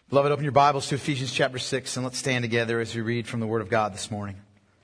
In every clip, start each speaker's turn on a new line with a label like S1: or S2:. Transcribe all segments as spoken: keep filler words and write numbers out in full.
S1: Beloved, open your Bibles to Ephesians chapter six, and let's stand together as we read from the Word of God this morning.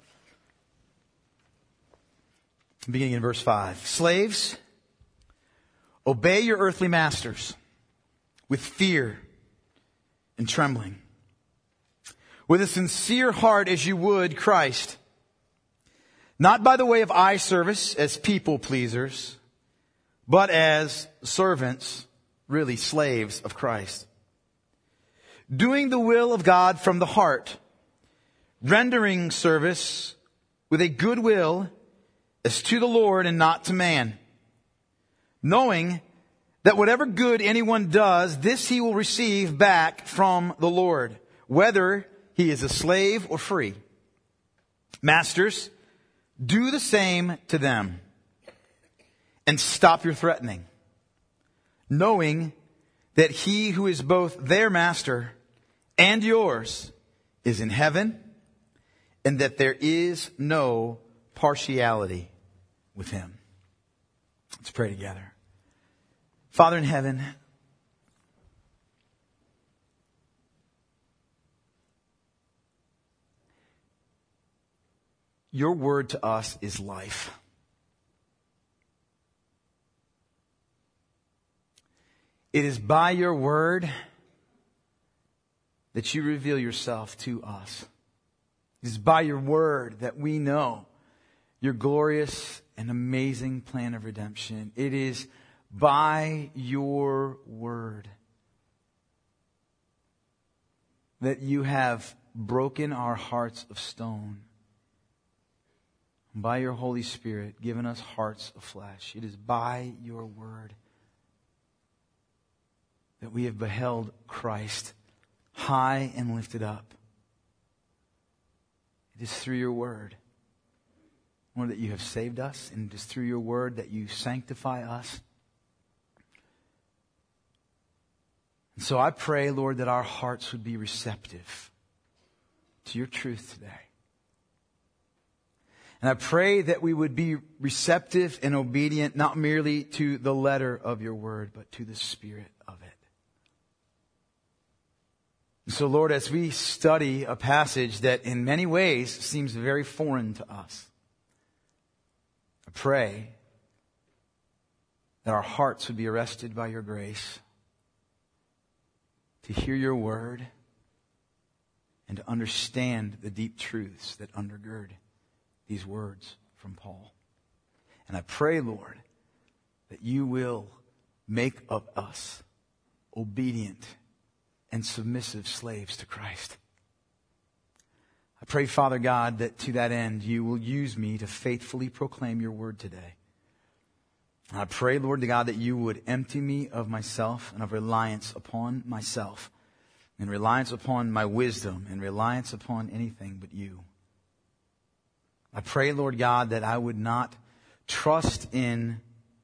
S1: Beginning in verse five. Slaves, obey your earthly masters with fear and trembling, with a sincere heart as you would Christ, not by the way of eye service as people pleasers, but as servants, really slaves of Christ, doing the will of God from the heart, rendering service with a good will as to the Lord and not to man, knowing that whatever good anyone does, this he will receive back from the Lord, whether he is a slave or free. Masters, do the same to them and stop your threatening, knowing that he who is both their master and yours is in heaven, and that there is no partiality with him. Let's pray together. Father in heaven, your word to us is life. It is by your word that you reveal yourself to us. It is by your word that we know your glorious and amazing plan of redemption. It is by your word that you have broken our hearts of stone, and by your Holy Spirit given us hearts of flesh. It is by your word that we have beheld Christ high and lifted up. It is through your word, Lord, that you have saved us, and it is through your word that you sanctify us. And so I pray, Lord, that our hearts would be receptive to your truth today. And I pray that we would be receptive and obedient, not merely to the letter of your word, but to the spirit of it. So, Lord, as we study a passage that in many ways seems very foreign to us, I pray that our hearts would be arrested by your grace to hear your word and to understand the deep truths that undergird these words from Paul. And I pray, Lord, that you will make of us obedient and submissive slaves to Christ. I pray, Father God, that to that end you will use me to faithfully proclaim your word today. And I pray, Lord God, that you would empty me of myself and of reliance upon myself, and reliance upon my wisdom, and reliance upon anything but you. I pray, Lord God, that I would not trust in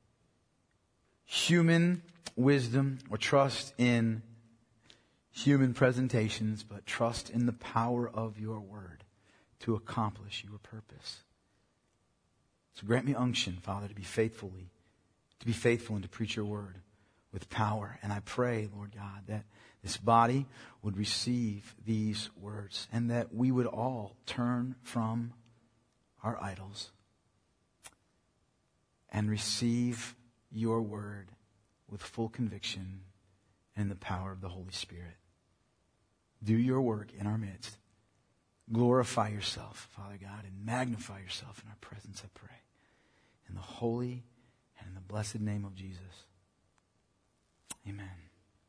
S1: human wisdom or trust in human presentations, but trust in the power of your word to accomplish your purpose. So grant me unction, Father, to be faithfully, to be faithful and to preach your word with power. And I pray, Lord God, that this body would receive these words and that we would all turn from our idols and receive your word with full conviction and the power of the Holy Spirit. Do your work in our midst. Glorify yourself, Father God, and magnify yourself in our presence, I pray. In the holy and in the blessed name of Jesus. Amen.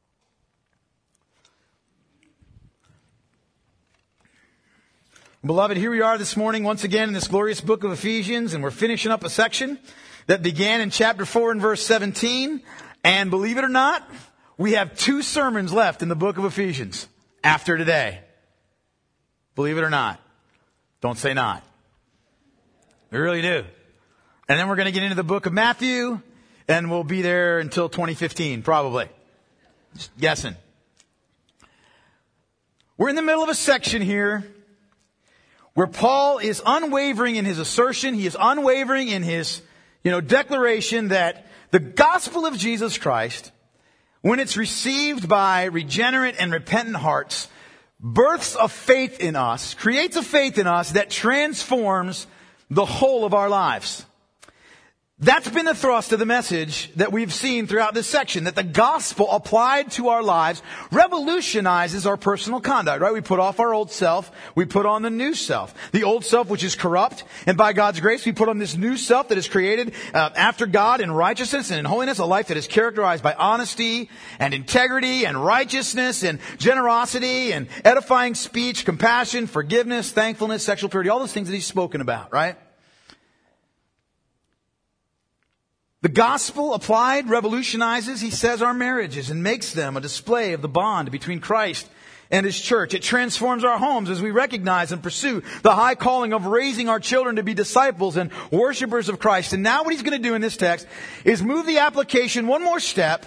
S1: Beloved, here we are this morning once again in this glorious book of Ephesians, and we're finishing up a section that began in chapter four and verse seventeen. And believe it or not, we have two sermons left in the book of Ephesians after today. Believe it or not. Don't say not. We really do. And then we're going to get into the book of Matthew, and we'll be there until twenty fifteen, probably. Just guessing. We're in the middle of a section here where Paul is unwavering in his assertion. He is unwavering in his, you know, declaration that the gospel of Jesus Christ, when it's received by regenerate and repentant hearts, births a faith in us, creates a faith in us that transforms the whole of our lives. That's been the thrust of the message that we've seen throughout this section, that the gospel applied to our lives revolutionizes our personal conduct, right? We put off our old self, we put on the new self. The old self, which is corrupt, and by God's grace, we put on this new self that is created uh, after God in righteousness and in holiness, a life that is characterized by honesty and integrity and righteousness and generosity and edifying speech, compassion, forgiveness, thankfulness, sexual purity, all those things that he's spoken about, right? The gospel applied revolutionizes, he says, our marriages and makes them a display of the bond between Christ and his church. It transforms our homes as we recognize and pursue the high calling of raising our children to be disciples and worshipers of Christ. And now what he's going to do in this text is move the application one more step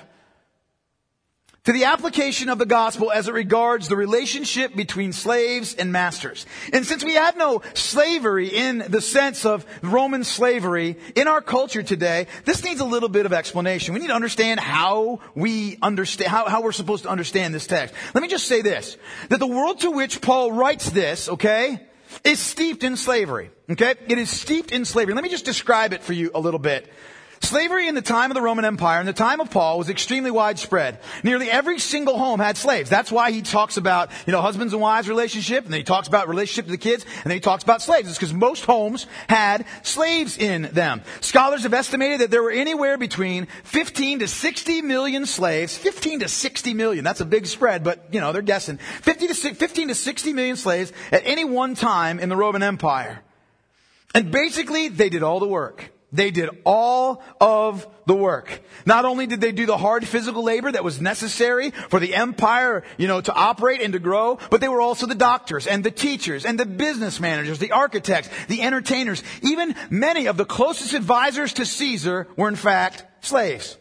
S1: to the application of the gospel as it regards the relationship between slaves and masters. And since we have no slavery in the sense of Roman slavery in our culture today, this needs a little bit of explanation. We need to understand how we understand, how, how we're supposed to understand this text. Let me just say this, that the world to which Paul writes this, okay, is steeped in slavery, okay? It is steeped in slavery. Let me just describe it for you a little bit. Slavery in the time of the Roman Empire, in the time of Paul, was extremely widespread. Nearly every single home had slaves. That's why he talks about, you know, husbands and wives relationship, and then he talks about relationship to the kids, and then he talks about slaves. It's because most homes had slaves in them. Scholars have estimated that there were anywhere between fifteen to sixty million slaves. fifteen to sixty million. That's a big spread, but, you know, they're guessing. fifty to fifteen to sixty million slaves at any one time in the Roman Empire. And basically, they did all the work. They did all of the work. Not only did they do the hard physical labor that was necessary for the empire, you know, to operate and to grow, but they were also the doctors and the teachers and the business managers, the architects, the entertainers. Even many of the closest advisors to Caesar were in fact slaves.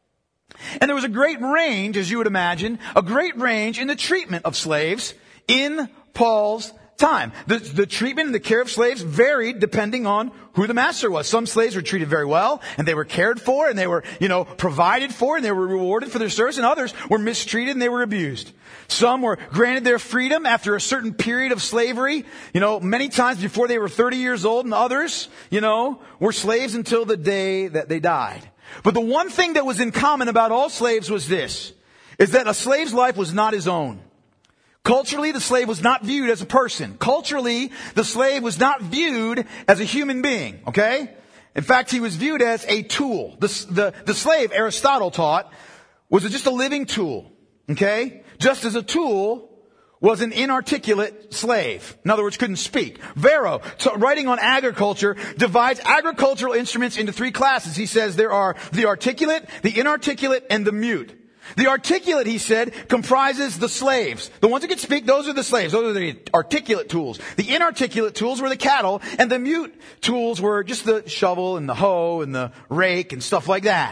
S1: And there was a great range, as you would imagine, a great range in the treatment of slaves in Paul's time. The, the treatment and the care of slaves varied depending on who the master was. Some slaves were treated very well, and they were cared for, and they were, you know, provided for, and they were rewarded for their service, and others were mistreated and they were abused. Some were granted their freedom after a certain period of slavery, you know, many times before they were thirty years old, and others, you know, were slaves until the day that they died. But the one thing that was in common about all slaves was this, is that a slave's life was not his own. Culturally, the slave was not viewed as a person. Culturally, the slave was not viewed as a human being, okay? In fact, he was viewed as a tool. The, the, the slave, Aristotle taught, was just a living tool, okay? Just as a tool was an inarticulate slave. In other words, couldn't speak. Varro, so writing on agriculture, divides agricultural instruments into three classes. He says there are the articulate, the inarticulate, and the mute. The articulate, he said, comprises the slaves. The ones that could speak, those are the slaves. Those are the articulate tools. The inarticulate tools were the cattle, and the mute tools were just the shovel and the hoe and the rake and stuff like that.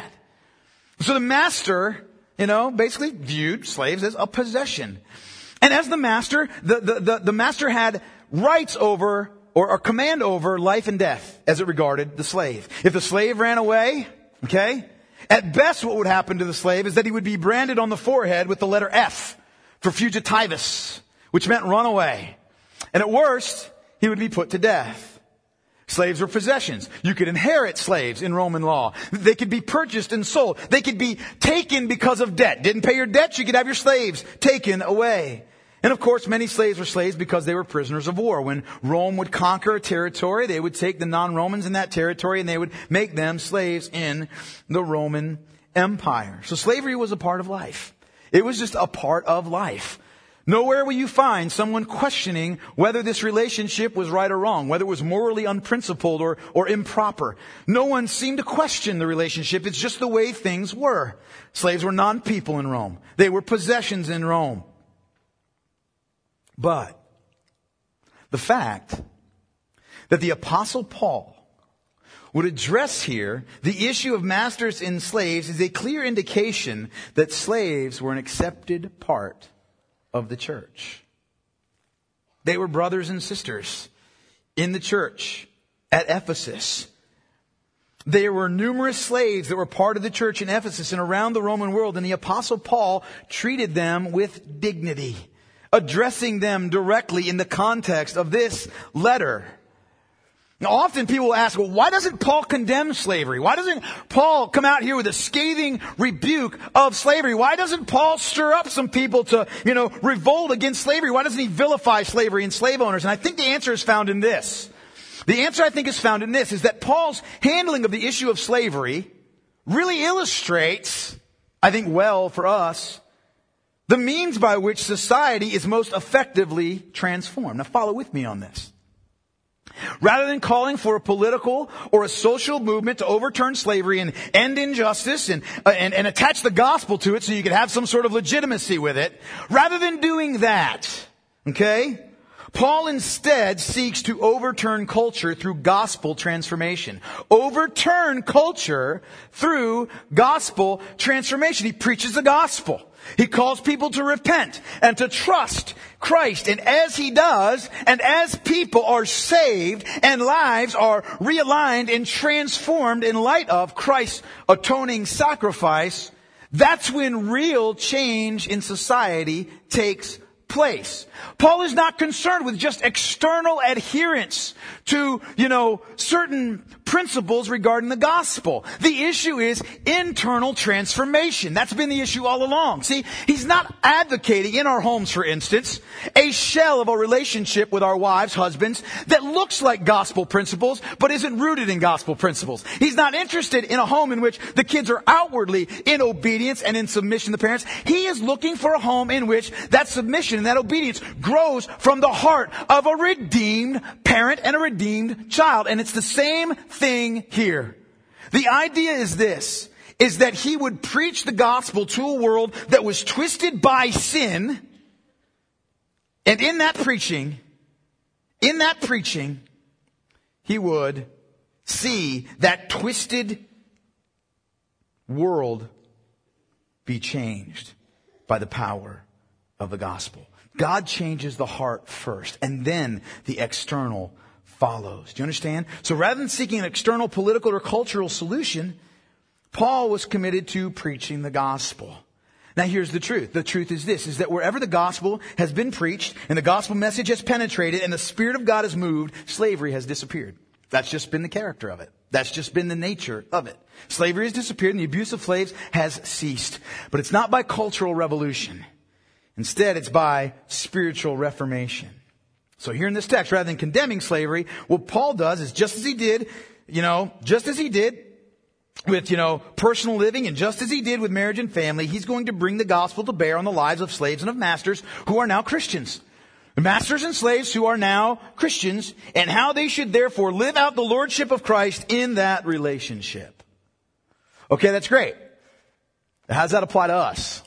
S1: So the master, you know, basically viewed slaves as a possession. And as the master, the, the, the, the master had rights over or, or command over life and death as it regarded the slave. If the slave ran away, okay, at best what would happen to the slave is that he would be branded on the forehead with the letter F for fugitivus, which meant run away. And at worst, he would be put to death. Slaves were possessions. You could inherit slaves in Roman law. They could be purchased and sold. They could be taken because of debt. Didn't pay your debts, you could have your slaves taken away. And of course, many slaves were slaves because they were prisoners of war. When Rome would conquer a territory, they would take the non-Romans in that territory and they would make them slaves in the Roman Empire. So slavery was a part of life. It was just a part of life. Nowhere will you find someone questioning whether this relationship was right or wrong, whether it was morally unprincipled or, or improper. No one seemed to question the relationship. It's just the way things were. Slaves were non-people in Rome. They were possessions in Rome. But the fact that the Apostle Paul would address here the issue of masters and slaves is a clear indication that slaves were an accepted part of the church. They were brothers and sisters in the church at Ephesus. There were numerous slaves that were part of the church in Ephesus and around the Roman world, and the Apostle Paul treated them with dignity, addressing them directly in the context of this letter. Now, often people will ask, well, why doesn't Paul condemn slavery? Why doesn't Paul come out here with a scathing rebuke of slavery? Why doesn't Paul stir up some people to, you know, revolt against slavery? Why doesn't he vilify slavery and slave owners? And I think the answer is found in this. The answer I think is found in this, is that Paul's handling of the issue of slavery really illustrates, I think well for us, the means by which society is most effectively transformed. Now follow with me on this. Rather than calling for a political or a social movement to overturn slavery and end injustice and, uh, and, and attach the gospel to it so you could have some sort of legitimacy with it, rather than doing that, okay, Paul instead seeks to overturn culture through gospel transformation. Overturn culture through gospel transformation. He preaches the gospel. He calls people to repent and to trust Christ. And as he does, and as people are saved and lives are realigned and transformed in light of Christ's atoning sacrifice, that's when real change in society takes place. Paul is not concerned with just external adherence to, you know, certain principles regarding the gospel. The issue is internal transformation. That's been the issue all along. See, he's not advocating in our homes, for instance, a shell of a relationship with our wives, husbands, that looks like gospel principles, but isn't rooted in gospel principles. He's not interested in a home in which the kids are outwardly in obedience and in submission to parents. He is looking for a home in which that submission and that obedience grows from the heart of a redeemed parent and a redeemed child. And it's the same thing here. The idea is this, is that he would preach the gospel to a world that was twisted by sin. And in that preaching, in that preaching, he would see that twisted world be changed by the power of the gospel. God changes the heart first, and then the external follows. Do you understand? So rather than seeking an external political or cultural solution, Paul was committed to preaching the gospel. Now here's the truth. The truth is this, is that wherever the gospel has been preached and the gospel message has penetrated and the Spirit of God has moved, slavery has disappeared. That's just been the character of it. That's just been the nature of it. Slavery has disappeared and the abuse of slaves has ceased. But it's not by cultural revolution. Instead, it's by spiritual reformation. So here in this text, rather than condemning slavery, what Paul does is just as he did, you know, just as he did with, you know, personal living and just as he did with marriage and family, he's going to bring the gospel to bear on the lives of slaves and of masters who are now Christians. Masters and slaves who are now Christians, and how they should therefore live out the lordship of Christ in that relationship. Okay, that's great. How does that apply to us?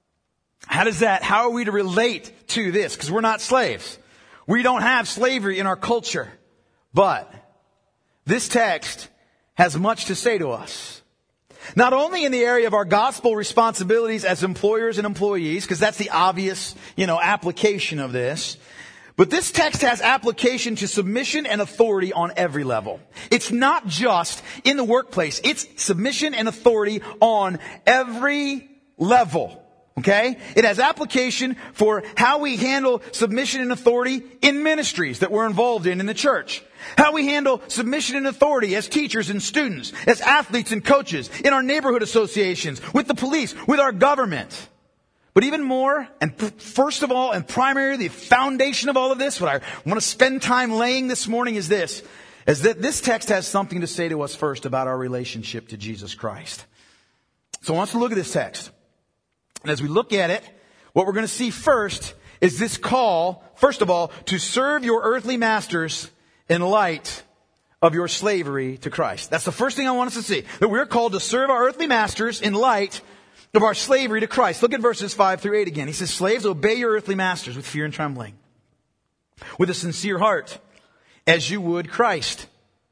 S1: How does that, how are we to relate to this? Because we're not slaves. We don't have slavery in our culture. But this text has much to say to us. Not only in the area of our gospel responsibilities as employers and employees, because that's the obvious, you know, application of this. But this text has application to submission and authority on every level. It's not just in the workplace. It's submission and authority on every level. Okay? It has application for how we handle submission and authority in ministries that we're involved in in the church. How we handle submission and authority as teachers and students, as athletes and coaches, in our neighborhood associations, with the police, with our government. But even more, and first of all, and primarily the foundation of all of this, what I want to spend time laying this morning is this, is that this text has something to say to us first about our relationship to Jesus Christ. So I want us to look at this text. And as we look at it, what we're going to see first is this call, first of all, to serve your earthly masters in light of your slavery to Christ. That's the first thing I want us to see. That we're called to serve our earthly masters in light of our slavery to Christ. Look at verses five through eight again. He says, slaves, obey your earthly masters with fear and trembling, with a sincere heart, as you would Christ.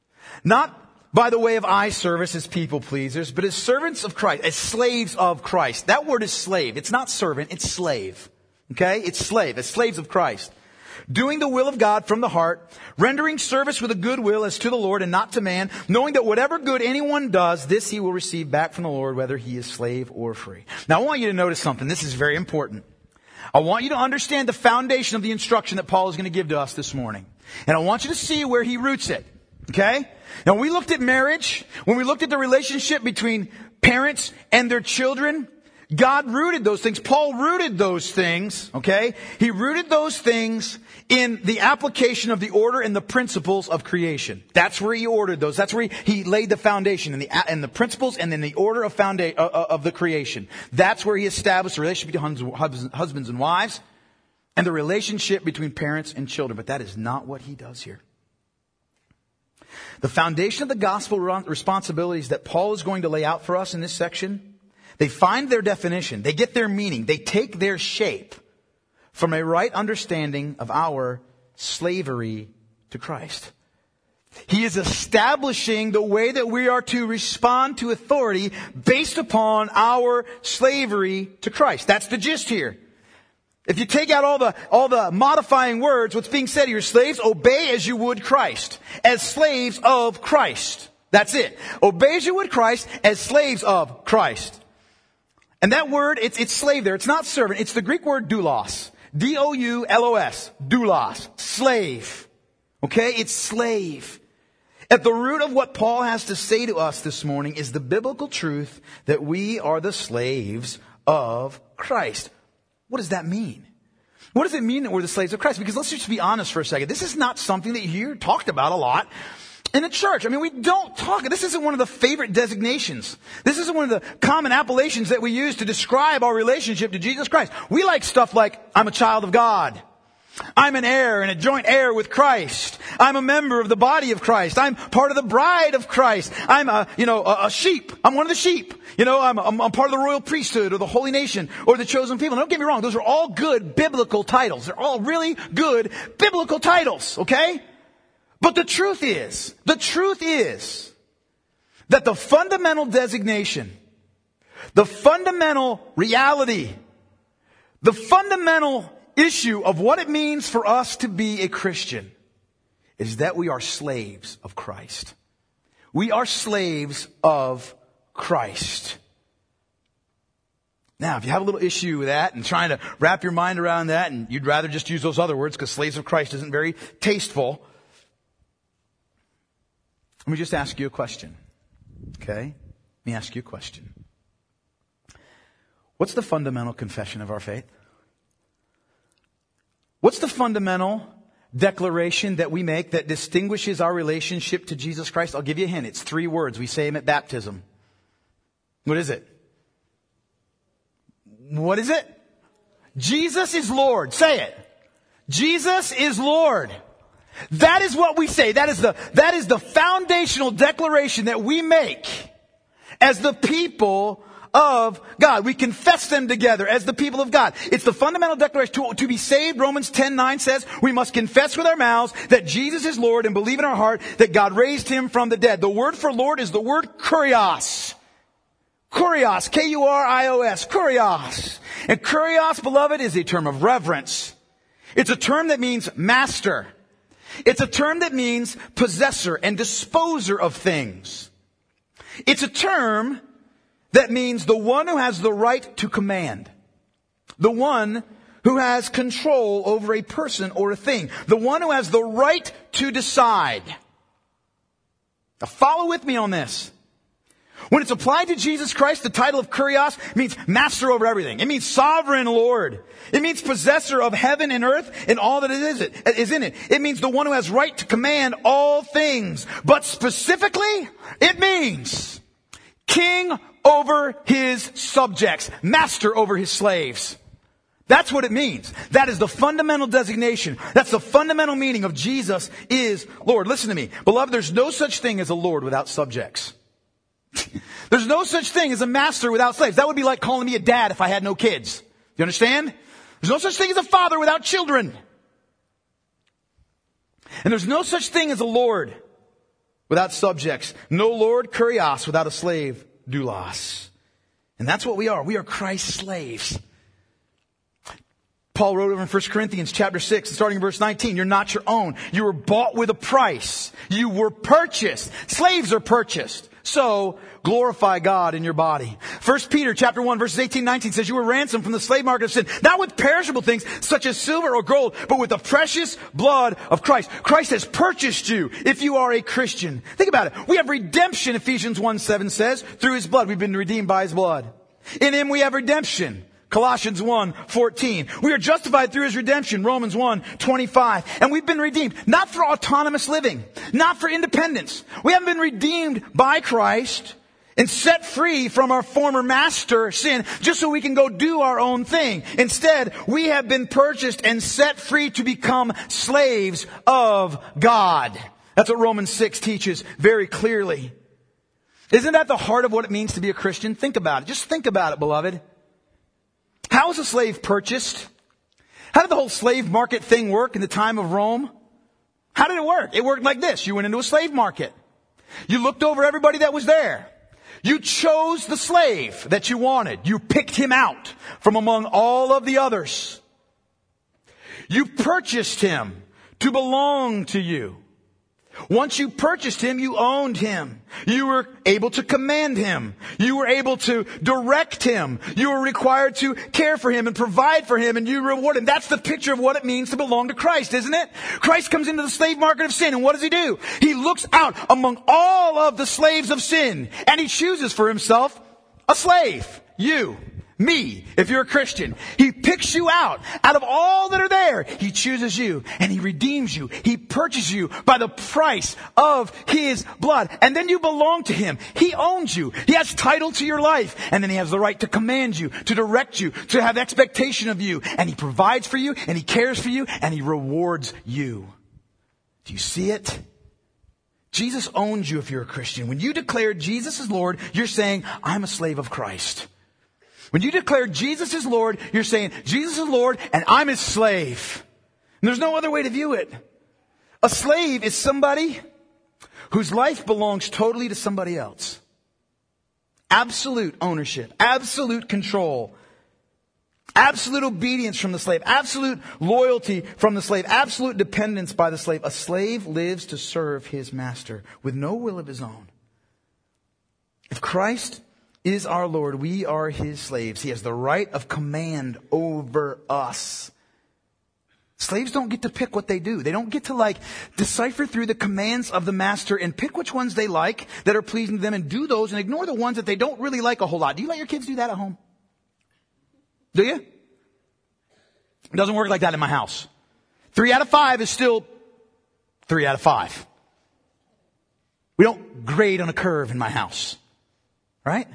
S1: Not by the way of eye service as people pleasers, but as servants of Christ, as slaves of Christ. That word is slave. It's not servant, it's slave. Okay? It's slave, as slaves of Christ. doing the will of God from the heart, rendering service with a good will as to the Lord and not to man, knowing that whatever good anyone does, this he will receive back from the Lord, whether he is slave or free. Now I want you to notice something. This is very important. I want you to understand the foundation of the instruction that Paul is going to give to us this morning. And I want you to see where he roots it. Okay? Now when we looked at marriage, when we looked at the relationship between parents and their children, God rooted those things. Paul rooted those things, okay? He rooted those things in the application of the order and the principles of creation. That's where he ordered those. That's where he, he laid the foundation in the, in the principles and in the order of founda- uh, of the creation. That's where he established the relationship between husbands and wives and the relationship between parents and children. But that is not what he does here. The foundation of the gospel responsibilities that Paul is going to lay out for us in this section, they find their definition, they get their meaning, they take their shape from a right understanding of our slavery to Christ. He is establishing the way that we are to respond to authority based upon our slavery to Christ. That's the gist here. If you take out all the, all the modifying words, what's being said here, slaves, obey as you would Christ, as slaves of Christ. That's it. Obey as you would Christ, as slaves of Christ. And that word, it's, it's slave there. It's not servant. It's the Greek word doulos. D O U L O S. Doulos. Slave. Okay? It's slave. At the root of what Paul has to say to us this morning is the biblical truth that we are the slaves of Christ. What does that mean? What does it mean that we're the slaves of Christ? Because let's just be honest for a second. This is not something that you hear talked about a lot in the church. I mean, we don't talk. This isn't one of the favorite designations. This isn't one of the common appellations that we use to describe our relationship to Jesus Christ. We like stuff like, I'm a child of God. I'm an heir and a joint heir with Christ. I'm a member of the body of Christ. I'm part of the bride of Christ. I'm a, you know, a, a sheep. I'm one of the sheep. You know, I'm, I'm, I'm part of the royal priesthood or the holy nation or the chosen people. Don't get me wrong. Those are all good biblical titles. They're all really good biblical titles. Okay? But the truth is, the truth is that the fundamental designation, the fundamental reality, the fundamental issue of what it means for us to be a Christian is that we are slaves of Christ. We are slaves of Christ. Now, if you have a little issue with that and trying to wrap your mind around that and you'd rather just use those other words because slaves of Christ isn't very tasteful, let me just ask you a question. Okay? Let me ask you a question. What's the fundamental confession of our faith? What's the fundamental declaration that we make that distinguishes our relationship to Jesus Christ? I'll give you a hint. It's three words. We say them at baptism. What is it? What is it? Jesus is Lord. Say it. Jesus is Lord. That is what we say. That is the, that is the foundational declaration that we make as the people of God. We confess them together as the people of God. It's the fundamental declaration. To, to be saved, Romans ten nine says, we must confess with our mouths that Jesus is Lord and believe in our heart that God raised him from the dead. The word for Lord is the word kurios. Kurios. K U R I O S. Kurios. And kurios, beloved, is a term of reverence. It's a term that means master. It's a term that means possessor and disposer of things. It's a term that means the one who has the right to command. The one who has control over a person or a thing. The one who has the right to decide. Now follow with me on this. When it's applied to Jesus Christ, the title of kurios means master over everything. It means sovereign Lord. It means possessor of heaven and earth and all that is, it, is in it. It means the one who has right to command all things. But specifically, it means king over his subjects, master over his slaves. That's what it means. That is the fundamental designation. That's the fundamental meaning of Jesus is Lord. Listen to me. Beloved, there's no such thing as a Lord without subjects. There's no such thing as a master without slaves. That would be like calling me a dad if I had no kids. You understand? There's no such thing as a father without children. And there's no such thing as a Lord without subjects. No Lord, kurios, without a slave, doulos. And that's what we are. We are Christ's slaves. Paul wrote over in First Corinthians chapter six, starting in verse nineteen. You're not your own. You were bought with a price. You were purchased. Slaves are purchased. So glorify God in your body. First Peter chapter one verses eighteen, nineteen says you were ransomed from the slave market of sin, not with perishable things such as silver or gold, but with the precious blood of Christ. Christ has purchased you if you are a Christian. Think about it. We have redemption, Ephesians one seven says, through His blood. We've been redeemed by His blood. In Him we have redemption. Colossians one fourteen. We are justified through His redemption. Romans one twenty-five. And we've been redeemed, not for autonomous living, not for independence. We haven't been redeemed by Christ and set free from our former master, sin, just so we can go do our own thing. Instead, we have been purchased and set free to become slaves of God. That's what Romans six teaches very clearly. Isn't that the heart of what it means to be a Christian? Think about it. Just think about it, beloved. How was a slave purchased? How did the whole slave market thing work in the time of Rome? How did it work? It worked like this. You went into a slave market. You looked over everybody that was there. You chose the slave that you wanted. You picked him out from among all of the others. You purchased him to belong to you. Once you purchased him, you owned him. You were able to command him. You were able to direct him. You were required to care for him and provide for him, and you reward him. That's the picture of what it means to belong to Christ, isn't it? Christ comes into the slave market of sin, and what does he do? He looks out among all of the slaves of sin, and he chooses for himself a slave. You. Me, if you're a Christian. He picks you out. Out of all that are there, He chooses you and He redeems you. He purchases you by the price of His blood. And then you belong to Him. He owns you. He has title to your life. And then He has the right to command you, to direct you, to have expectation of you. And He provides for you, and He cares for you, and He rewards you. Do you see it? Jesus owns you if you're a Christian. When you declare Jesus is Lord, you're saying, I'm a slave of Christ. When you declare Jesus is Lord, you're saying, Jesus is Lord and I'm His slave. And there's no other way to view it. A slave is somebody whose life belongs totally to somebody else. Absolute ownership, absolute control, absolute obedience from the slave, absolute loyalty from the slave, absolute dependence by the slave. A slave lives to serve his master with no will of his own. If Christ is our Lord, we are His slaves. He has the right of command over us. Slaves don't get to pick what they do. They don't get to like decipher through the commands of the master and pick which ones they like that are pleasing to them and do those and ignore the ones that they don't really like a whole lot. Do you let your kids do that at home? Do you? It doesn't work like that in my house. Three out of five is still three out of five. We don't grade on a curve in my house. Right?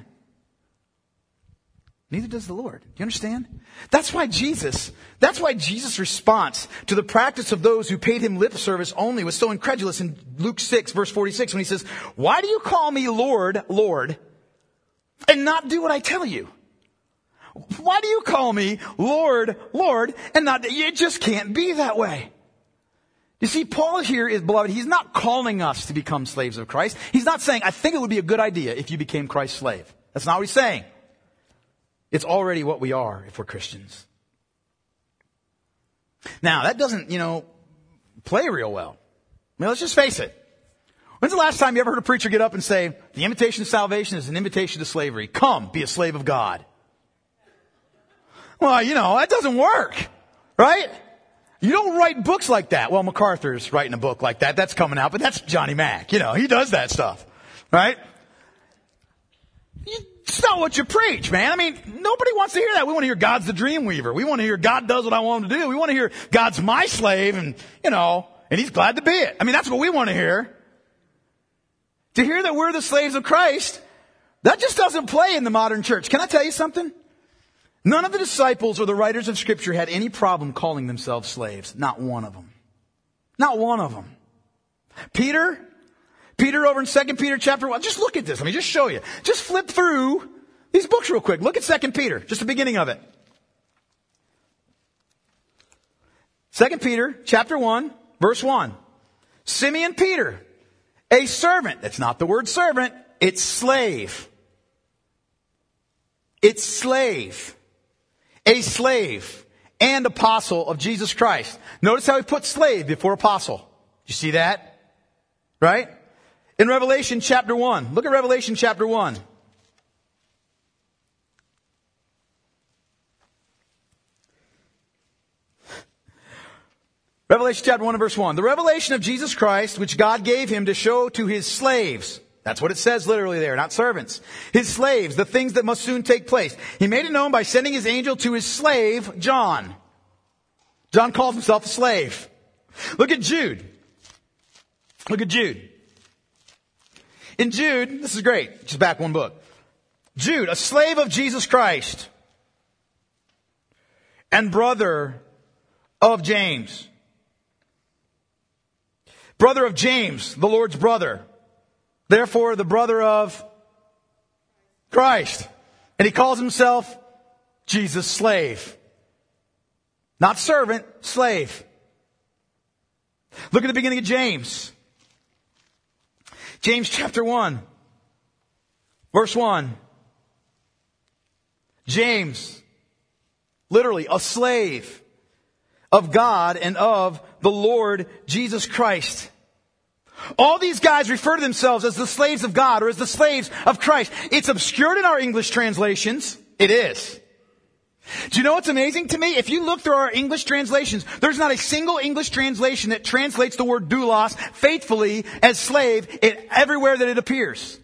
S1: Neither does the Lord. Do you understand? That's why Jesus, that's why Jesus' response to the practice of those who paid Him lip service only was so incredulous in Luke six, verse forty-six, when He says, why do you call me Lord, Lord, and not do what I tell you? Why do you call me Lord, Lord, and not, it just can't be that way. You see, Paul here is, beloved, he's not calling us to become slaves of Christ. He's not saying, I think it would be a good idea if you became Christ's slave. That's not what he's saying. It's already what we are if we're Christians. Now, that doesn't, you know, play real well. I mean, let's just face it. When's the last time you ever heard a preacher get up and say, the invitation to salvation is an invitation to slavery. Come, be a slave of God. Well, you know, that doesn't work, right? You don't write books like that. Well, MacArthur's writing a book like that. That's coming out, but that's Johnny Mack. You know, he does that stuff, right? It's not what you preach, man. I mean, nobody wants to hear that. We want to hear God's the dream weaver. We want to hear God does what I want him to do. We want to hear God's my slave and, you know, and He's glad to be it. I mean, that's what we want to hear. To hear that we're the slaves of Christ, that just doesn't play in the modern church. Can I tell you something? None of the disciples or the writers of Scripture had any problem calling themselves slaves. Not one of them. Not one of them. Peter, Peter over in Second Peter chapter one. Just look at this. Let me just show you. Just flip through these books real quick. Look at Second Peter, just the beginning of it. Second Peter chapter one, verse one. Simeon Peter, a servant. That's not the word servant. It's slave. It's slave. A slave and apostle of Jesus Christ. Notice how he put slave before apostle. You see that? Right? In Revelation chapter one. Look at Revelation chapter one. Revelation chapter one and verse one. The revelation of Jesus Christ, which God gave him to show to his slaves. That's what it says literally there, not servants. His slaves, the things that must soon take place. He made it known by sending his angel to his slave, John. John calls himself a slave. Look at Jude. Look at Jude. In Jude, this is great. Just back one book. Jude, a slave of Jesus Christ and brother of James. Brother of James, the Lord's brother. Therefore, the brother of Christ. And he calls himself Jesus' slave. Not servant, slave. Look at the beginning of James. James chapter one. Verse one. James, literally a slave of God and of the Lord Jesus Christ. All these guys refer to themselves as the slaves of God or as the slaves of Christ. It's obscured in our English translations. It is. Do you know what's amazing to me? If you look through our English translations, there's not a single English translation that translates the word doulos faithfully as slave it, everywhere that it appears.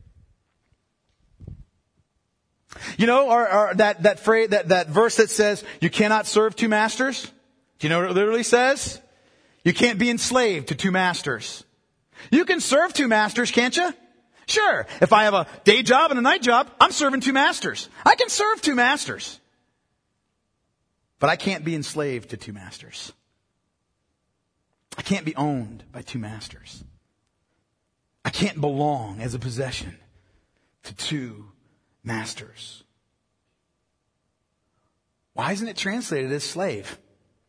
S1: You know, our, our, that, that phrase, that, that verse that says, you cannot serve two masters. Do you know what it literally says? You can't be enslaved to two masters. You can serve two masters, can't you? Sure. If I have a day job and a night job, I'm serving two masters. I can serve two masters. But I can't be enslaved to two masters. I can't be owned by two masters. I can't belong as a possession to two masters. Why isn't it translated as slave?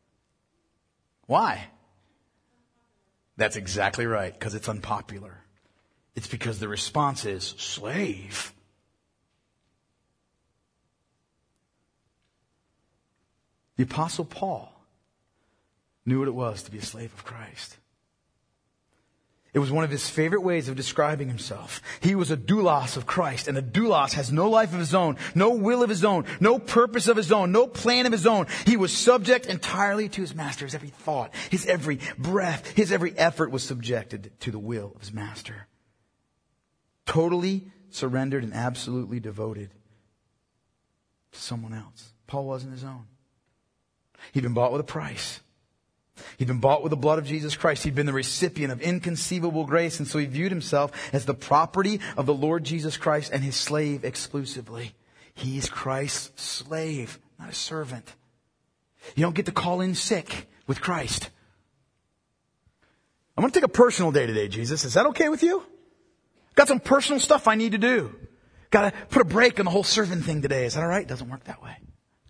S1: Why? That's exactly right, because it's unpopular. It's because the response is slave. The Apostle Paul knew what it was to be a slave of Christ. It was one of his favorite ways of describing himself. He was a doulos of Christ, and a doulos has no life of his own, no will of his own, no purpose of his own, no plan of his own. He was subject entirely to his master. His every thought, his every breath, his every effort was subjected to the will of his master. Totally surrendered and absolutely devoted to someone else. Paul wasn't his own. He'd been bought with a price. He'd been bought with the blood of Jesus Christ. He'd been the recipient of inconceivable grace. And so he viewed himself as the property of the Lord Jesus Christ and his slave exclusively. He's Christ's slave, not a servant. You don't get to call in sick with Christ. I'm going to take a personal day today, Jesus. Is that okay with you? Got some personal stuff I need to do. Got to put a break on the whole servant thing today. Is that all right? It doesn't work that way.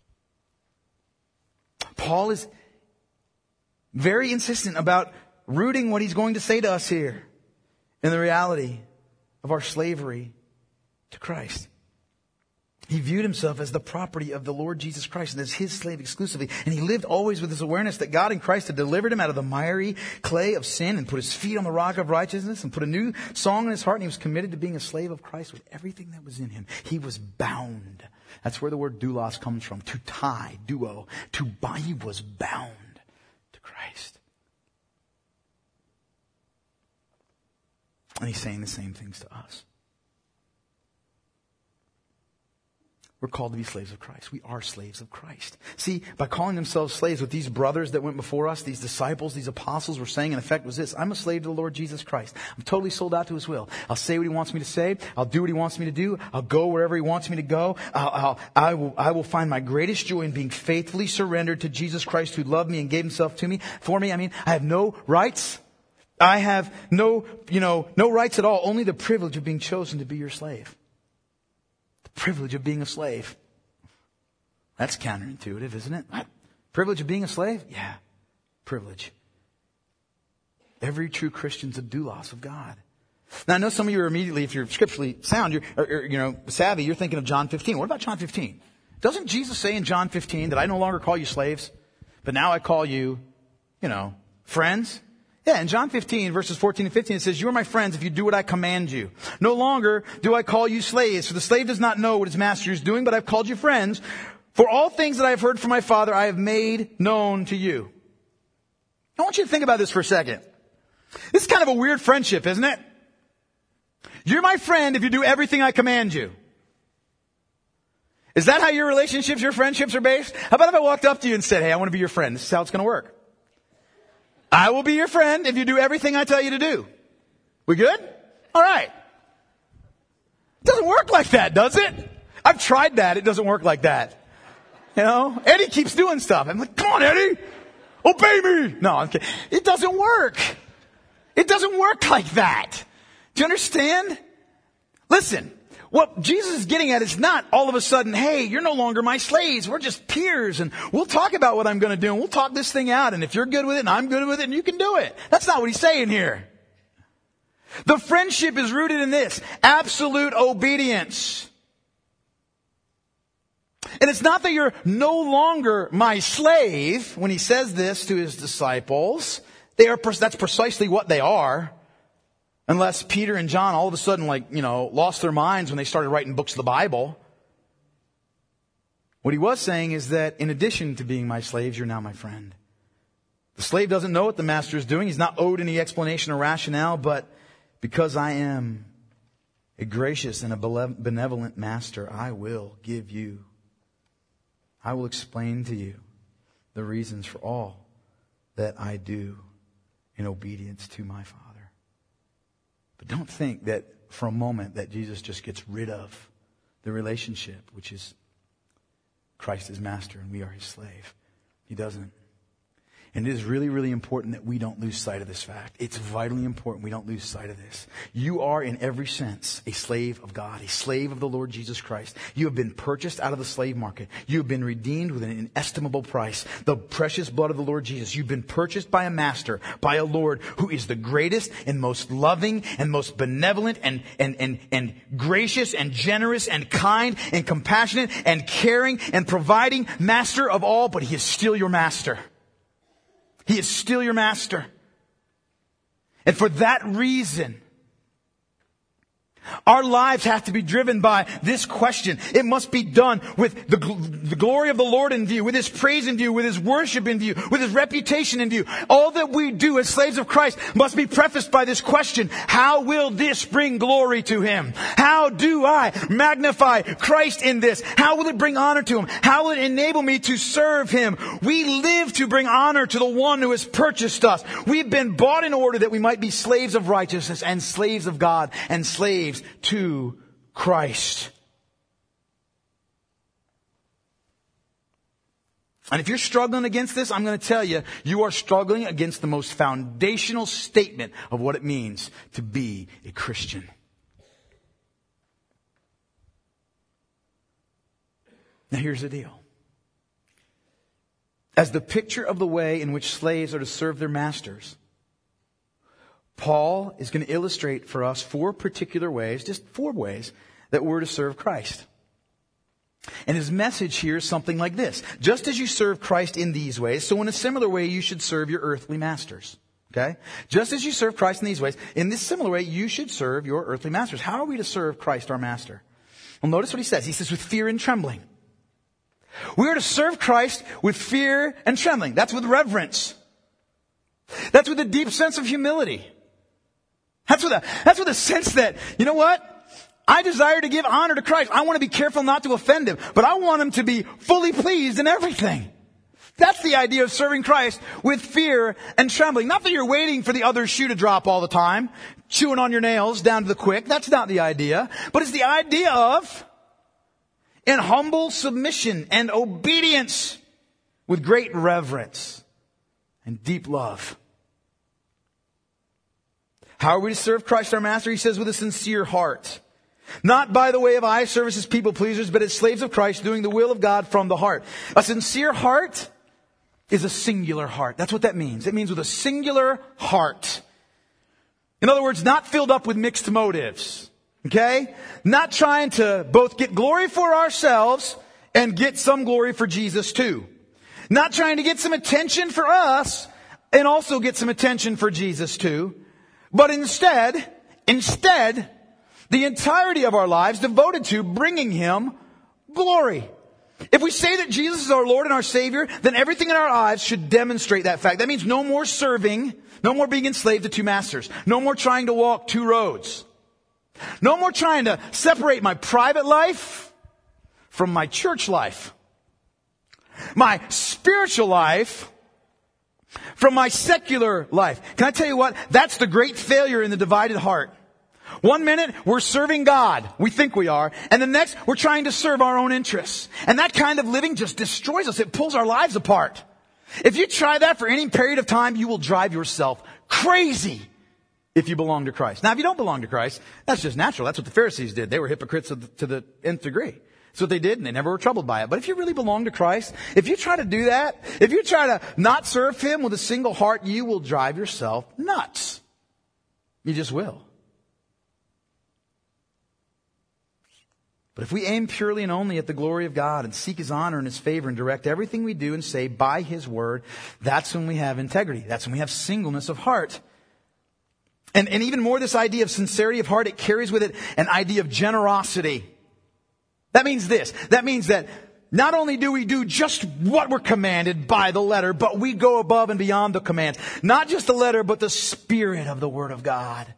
S1: Paul is very insistent about rooting what he's going to say to us here in the reality of our slavery to Christ. He viewed himself as the property of the Lord Jesus Christ and as his slave exclusively. And he lived always with this awareness that God in Christ had delivered him out of the miry clay of sin and put his feet on the rock of righteousness and put a new song in his heart. And he was committed to being a slave of Christ with everything that was in him. He was bound. That's where the word doulos comes from. To tie, duo, to bind. He was bound to Christ. And he's saying the same things to us. We're called to be slaves of Christ. We are slaves of Christ. See, by calling themselves slaves, what these brothers that went before us, these disciples, these apostles were saying in effect was this: I'm a slave to the Lord Jesus Christ. I'm totally sold out to his will. I'll say what he wants me to say. I'll do what he wants me to do. I'll go wherever he wants me to go. I'll, I'll, I will, I will find my greatest joy in being faithfully surrendered to Jesus Christ, who loved me and gave himself to me, for me. I mean, I have no rights. I have no, you know, no rights at all. Only the privilege of being chosen to be your slave. Privilege of being a slave. That's counterintuitive, isn't it? What? Privilege of being a slave? Yeah. Privilege. Every true Christian's a doulos of God. Now I know some of you are immediately, if you're scripturally sound, you're, or, or, you know, savvy, you're thinking of John fifteen. What about John fifteen? Doesn't Jesus say in John fifteen that I no longer call you slaves, but now I call you, you know, friends? Yeah, in John fifteen, verses fourteen and fifteen, it says, you are my friends if you do what I command you. No longer do I call you slaves, for the slave does not know what his master is doing, but I've called you friends. For all things that I have heard from my Father, I have made known to you. I want you to think about this for a second. This is kind of a weird friendship, isn't it? You're my friend if you do everything I command you. Is that how your relationships, your friendships are based? How about if I walked up to you and said, hey, I want to be your friend. This is how it's going to work. I will be your friend if you do everything I tell you to do. We good? All right. It doesn't work like that, does it? I've tried that. It doesn't work like that. You know, Eddie keeps doing stuff. I'm like, come on, Eddie. Obey me. No, I'm kidding. It doesn't work. It doesn't work like that. Do you understand? Listen, what Jesus is getting at is not all of a sudden, hey, you're no longer my slaves. We're just peers and we'll talk about what I'm going to do and we'll talk this thing out. And if you're good with it and I'm good with it and you can do it. That's not what he's saying here. The friendship is rooted in this: absolute obedience. And it's not that you're no longer my slave. When he says this to his disciples, they are, that's precisely what they are. Unless Peter and John all of a sudden, like, you know, lost their minds when they started writing books of the Bible. What he was saying is that in addition to being my slaves, you're now my friend. The slave doesn't know what the master is doing. He's not owed any explanation or rationale, but because I am a gracious and a benevolent master, I will give you, I will explain to you the reasons for all that I do in obedience to my Father. But don't think that for a moment that Jesus just gets rid of the relationship, which is Christ is master and we are his slave. He doesn't. And it is really, really important that we don't lose sight of this fact. It's vitally important we don't lose sight of this. You are in every sense a slave of God, a slave of the Lord Jesus Christ. You have been purchased out of the slave market. You have been redeemed with an inestimable price, the precious blood of the Lord Jesus. You've been purchased by a master, by a Lord who is the greatest and most loving and most benevolent and, and, and, and gracious and generous and kind and compassionate and caring and providing master of all, but he is still your master. He is still your master. And for that reason, our lives have to be driven by this question. It must be done with the, the glory of the Lord in view, with his praise in view, with his worship in view, with his reputation in view. All that we do as slaves of Christ must be prefaced by this question: how will this bring glory to him? How do I magnify Christ in this? How will it bring honor to him? How will it enable me to serve him? We live to bring honor to the one who has purchased us. We've been bought in order that we might be slaves of righteousness and slaves of God and slaves to Christ. And if you're struggling against this, I'm going to tell you, you are struggling against the most foundational statement of what it means to be a Christian. Now here's the deal. As the picture of the way in which slaves are to serve their masters, Paul is going to illustrate for us four particular ways, just four ways, that we're to serve Christ. And his message here is something like this: just as you serve Christ in these ways, so in a similar way you should serve your earthly masters. Okay? Just as you serve Christ in these ways, in this similar way you should serve your earthly masters. How are we to serve Christ our master? Well, notice what he says. He says, with fear and trembling. We are to serve Christ with fear and trembling. That's with reverence. That's with a deep sense of humility. That's with a, that's with a sense that, you know what? I desire to give honor to Christ. I want to be careful not to offend him, but I want him to be fully pleased in everything. That's the idea of serving Christ with fear and trembling. Not that you're waiting for the other shoe to drop all the time, chewing on your nails down to the quick. That's not the idea. But it's the idea of in humble submission and obedience with great reverence and deep love. How are we to serve Christ our master? He says, with a sincere heart. Not by the way of eye service as people pleasers, but as slaves of Christ, doing the will of God from the heart. A sincere heart is a singular heart. That's what that means. It means with a singular heart. In other words, not filled up with mixed motives. Okay? Not trying to both get glory for ourselves and get some glory for Jesus too. Not trying to get some attention for us and also get some attention for Jesus too. But instead, instead, the entirety of our lives devoted to bringing Him glory. If we say that Jesus is our Lord and our Savior, then everything in our lives should demonstrate that fact. That means no more serving, no more being enslaved to two masters, no more trying to walk two roads, no more trying to separate my private life from my church life, my spiritual life from my secular life. Can I tell you what? That's the great failure in the divided heart. One minute, we're serving God. We think we are. And the next, we're trying to serve our own interests. And that kind of living just destroys us. It pulls our lives apart. If you try that for any period of time, you will drive yourself crazy if you belong to Christ. Now, if you don't belong to Christ, that's just natural. That's what the Pharisees did. They were hypocrites to the, to the nth degree. That's what they did, and they never were troubled by it. But if you really belong to Christ, if you try to do that, if you try to not serve Him with a single heart, you will drive yourself nuts. You just will. But if we aim purely and only at the glory of God and seek His honor and His favor and direct everything we do and say by His word, that's when we have integrity. That's when we have singleness of heart. And, and even more, this idea of sincerity of heart, it carries with it an idea of generosity. That means this. That means that not only do we do just what we're commanded by the letter, but we go above and beyond the commands. Not just the letter, but the spirit of the Word of God.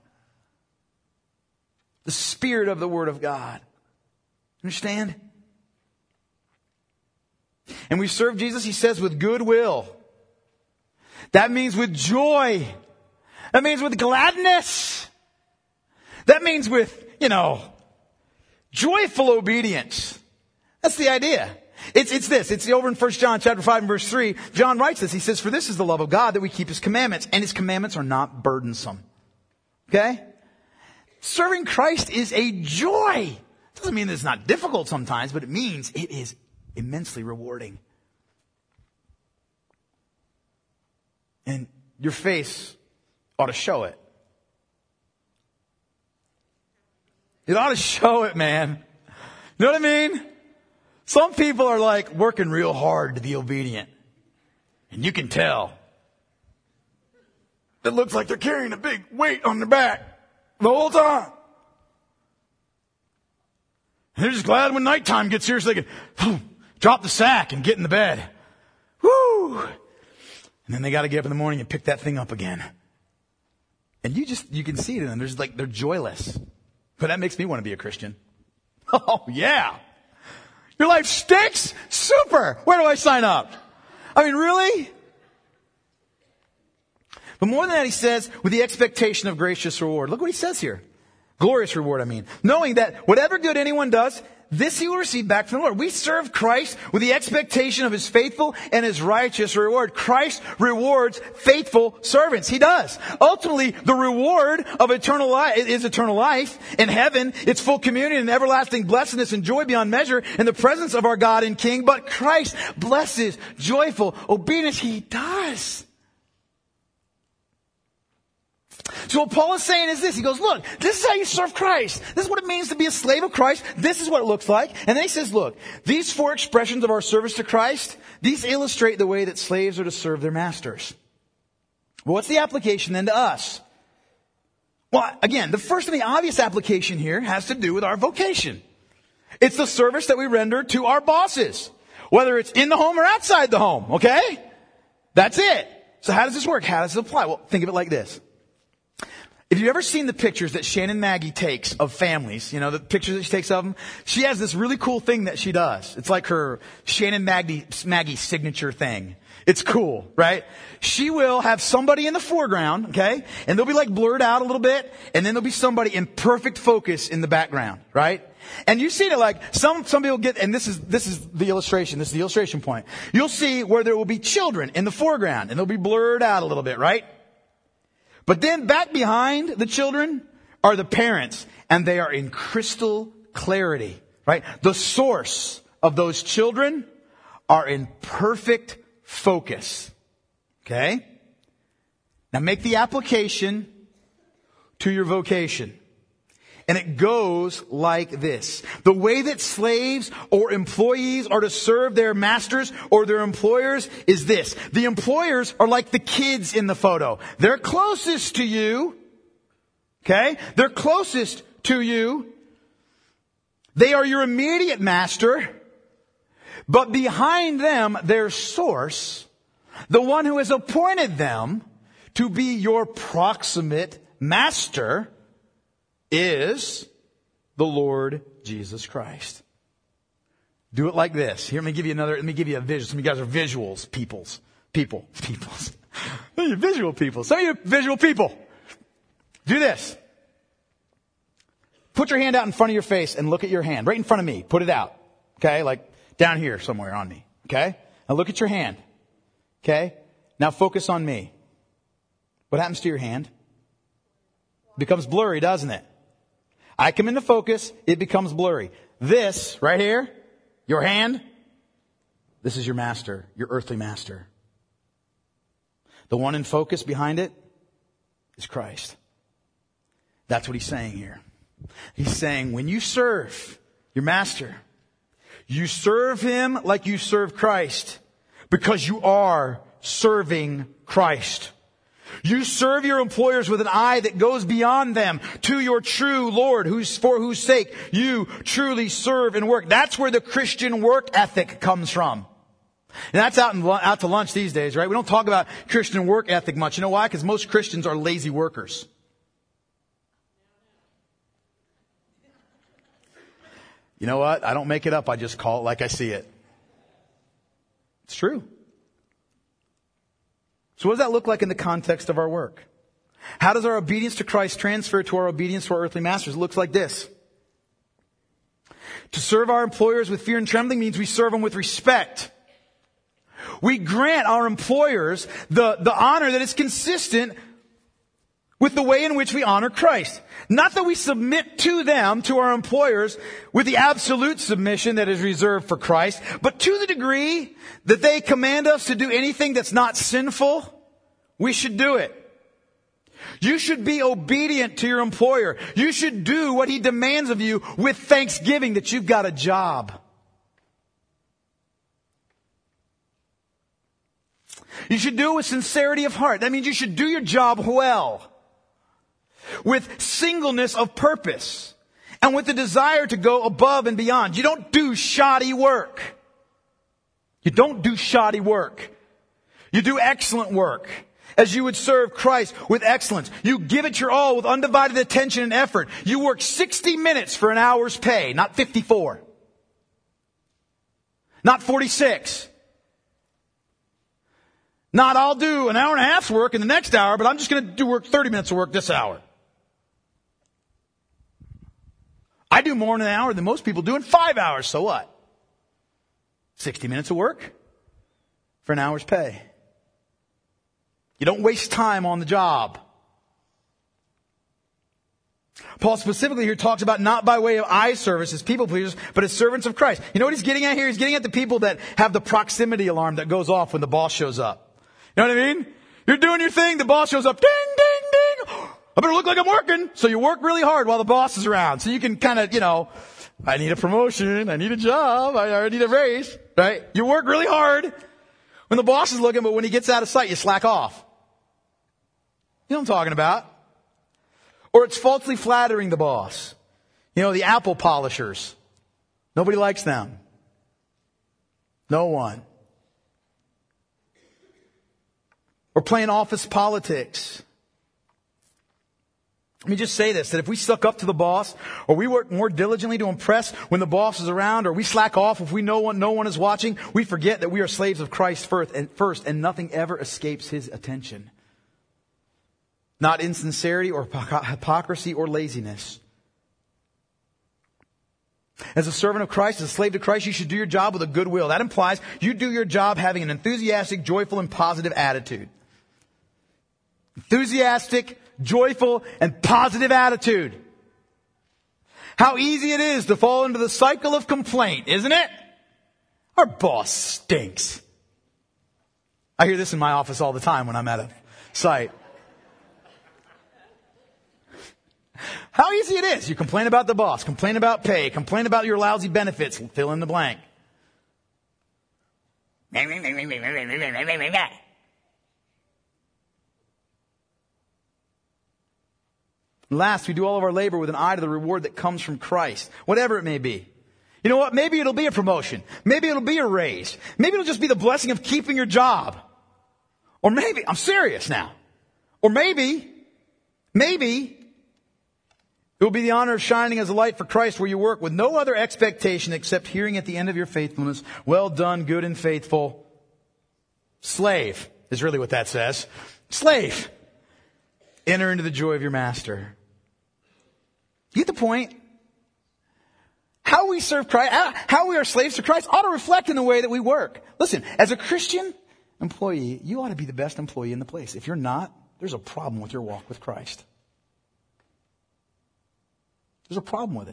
S1: The spirit of the Word of God. Understand? And we serve Jesus, He says, with goodwill. That means with joy. That means with gladness. That means with, you know, joyful obedience. That's the idea. It's, it's this. It's over in First John chapter five and verse three. John writes this. He says, for this is the love of God, that we keep His commandments. And His commandments are not burdensome. Okay? Serving Christ is a joy. Doesn't mean that it's not difficult sometimes, but it means it is immensely rewarding. And your face ought to show it. It ought to show it, man. You know what I mean? Some people are like working real hard to be obedient. And you can tell. It looks like they're carrying a big weight on their back the whole time. They're just glad when nighttime gets here so they can whew, drop the sack and get in the bed. Woo! And then they got to get up in the morning and pick that thing up again. And you just, you can see it in them. They're just like, they're joyless. But that makes me want to be a Christian. Oh, yeah. Your life stinks? Super. Where do I sign up? I mean, really? But more than that, he says, with the expectation of gracious reward. Look what he says here. Glorious reward, I mean. Knowing that whatever good anyone does, this he will receive back from the Lord. We serve Christ with the expectation of His faithful and His righteous reward. Christ rewards faithful servants. He does. Ultimately, the reward of eternal life is eternal life. In heaven, it's full communion and everlasting blessedness and joy beyond measure in the presence of our God and King. But Christ blesses joyful obedience. He does. So what Paul is saying is this. He goes, look, this is how you serve Christ. This is what it means to be a slave of Christ. This is what it looks like. And then he says, look, these four expressions of our service to Christ, these illustrate the way that slaves are to serve their masters. Well, what's the application then to us? Well, again, the first and the obvious application here has to do with our vocation. It's the service that we render to our bosses, whether it's in the home or outside the home, okay? That's it. So how does this work? How does it apply? Well, think of it like this. If you've ever seen the pictures that Shannon Maggie takes of families, you know, the pictures that she takes of them, she has this really cool thing that she does. It's like her Shannon Maggie, Maggie signature thing. It's cool, right? She will have somebody in the foreground, okay? And they'll be like blurred out a little bit. And then there'll be somebody in perfect focus in the background, right? And you see it like some, some people get, and this is, this is the illustration. This is the illustration point. You'll see where there will be children in the foreground and they'll be blurred out a little bit, right? But then back behind the children are the parents, and they are in crystal clarity, right? The source of those children are in perfect focus. Okay? Now make the application to your vocation. And it goes like this. The way that slaves or employees are to serve their masters or their employers is this. The employers are like the kids in the photo. They're closest to you. Okay? They're closest to you. They are your immediate master. But behind them, their source, the one who has appointed them to be your proximate master, is the Lord Jesus Christ. Do it like this. Here, let me give you another, let me give you a visual. Some of you guys are visuals, peoples. People. Peoples. You're visual people. Some of you are visual people. Do this. Put your hand out in front of your face and look at your hand. Right in front of me. Put it out. Okay? Like down here somewhere on me. Okay? Now look at your hand. Okay? Now focus on me. What happens to your hand? It becomes blurry, doesn't it? I come into focus, it becomes blurry. This, right here, your hand, this is your master, your earthly master. The one in focus behind it is Christ. That's what he's saying here. He's saying when you serve your master, you serve him like you serve Christ because you are serving Christ. You serve your employers with an eye that goes beyond them to your true Lord, who's for whose sake you truly serve and work. That's where the Christian work ethic comes from. And that's out, in, out to lunch these days, right? We don't talk about Christian work ethic much. You know why? Because most Christians are lazy workers. You know what? I don't make it up. I just call it like I see it. It's true. So what does that look like in the context of our work? How does our obedience to Christ transfer to our obedience to our earthly masters? It looks like this. To serve our employers with fear and trembling means we serve them with respect. We grant our employers the, the honor that is consistent with the way in which we honor Christ. Not that we submit to them, to our employers, with the absolute submission that is reserved for Christ, but to the degree that they command us to do anything that's not sinful, we should do it. You should be obedient to your employer. You should do what he demands of you with thanksgiving that you've got a job. You should do it with sincerity of heart. That means you should do your job well, with singleness of purpose, and with the desire to go above and beyond. You don't do shoddy work. You don't do shoddy work. You do excellent work, as you would serve Christ with excellence. You give it your all with undivided attention and effort. You work sixty minutes for an hour's pay, not fifty-four. Not forty-six. Not I'll do an hour and a half's work in the next hour, but I'm just going to do work thirty minutes of work this hour. I do more in an hour than most people do in five hours, so what? sixty minutes of work for an hour's pay. You don't waste time on the job. Paul specifically here talks about not by way of eye service as people pleasers, but as servants of Christ. You know what he's getting at here? He's getting at the people that have the proximity alarm that goes off when the boss shows up. You know what I mean? You're doing your thing, the boss shows up, ding, ding, ding. I better look like I'm working. So you work really hard while the boss is around. So you can kind of, you know, I need a promotion, I need a job, I need a raise, right? You work really hard when the boss is looking, but when he gets out of sight, you slack off. You know what I'm talking about? Or it's falsely flattering the boss. You know, the apple polishers. Nobody likes them. No one. Or playing office politics. Let me just say this, that if we suck up to the boss, or we work more diligently to impress when the boss is around, or we slack off if we know one, no one is watching, we forget that we are slaves of Christ first and, first, and nothing ever escapes his attention. Not insincerity or hypocrisy or laziness. As a servant of Christ, as a slave to Christ, you should do your job with a good will. That implies you do your job having an enthusiastic, joyful, and positive attitude. Enthusiastic, joyful, and positive attitude. How easy it is to fall into the cycle of complaint, isn't it? Our boss stinks. I hear this in my office all the time when I'm at a site. How easy it is. You complain about the boss, complain about pay, complain about your lousy benefits, fill in the blank. Last, we do all of our labor with an eye to the reward that comes from Christ, whatever it may be. You know what? Maybe it'll be a promotion. Maybe it'll be a raise. Maybe it'll just be the blessing of keeping your job. Or maybe, I'm serious now. Or maybe, maybe, it will be the honor of shining as a light for Christ where you work with no other expectation except hearing at the end of your faithfulness, well done, good and faithful slave, is really what that says. Slave. Enter into the joy of your master. You get the point? How we serve Christ, how we are slaves to Christ ought to reflect in the way that we work. Listen, as a Christian employee, you ought to be the best employee in the place. If you're not, there's a problem with your walk with Christ. There's a problem with it.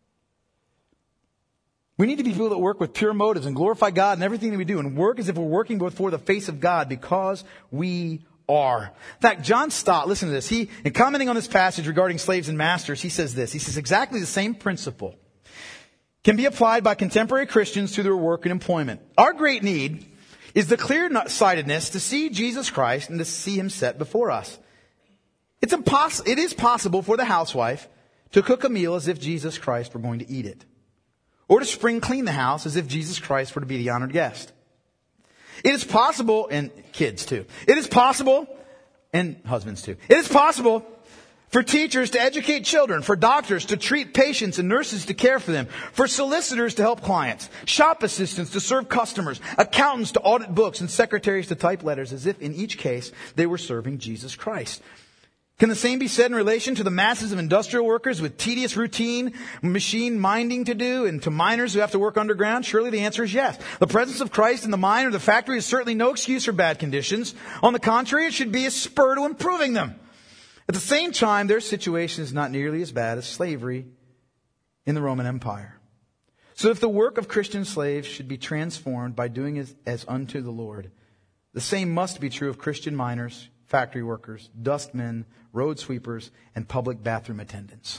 S1: We need to be people that work with pure motives and glorify God in everything that we do and work as if we're working before the face of God because we are. In fact, John Stott, listen to this. He, in commenting on this passage regarding slaves and masters, he says this. He says exactly the same principle can be applied by contemporary Christians to their work and employment. Our great need is the clear-sightedness to see Jesus Christ and to see Him set before us. It's impossible, it is possible for the housewife to cook a meal as if Jesus Christ were going to eat it. Or to spring clean the house as if Jesus Christ were to be the honored guest. It is possible, and kids too. It is possible, and husbands too. It is possible for teachers to educate children, for doctors to treat patients and nurses to care for them, for solicitors to help clients, shop assistants to serve customers, accountants to audit books, and secretaries to type letters as if in each case they were serving Jesus Christ. Can the same be said in relation to the masses of industrial workers with tedious routine, machine minding to do, and to miners who have to work underground? Surely the answer is yes. The presence of Christ in the mine or the factory is certainly no excuse for bad conditions. On the contrary, it should be a spur to improving them. At the same time, their situation is not nearly as bad as slavery in the Roman Empire. So if the work of Christian slaves should be transformed by doing as, as unto the Lord, the same must be true of Christian miners, factory workers, dustmen, road sweepers, and public bathroom attendants.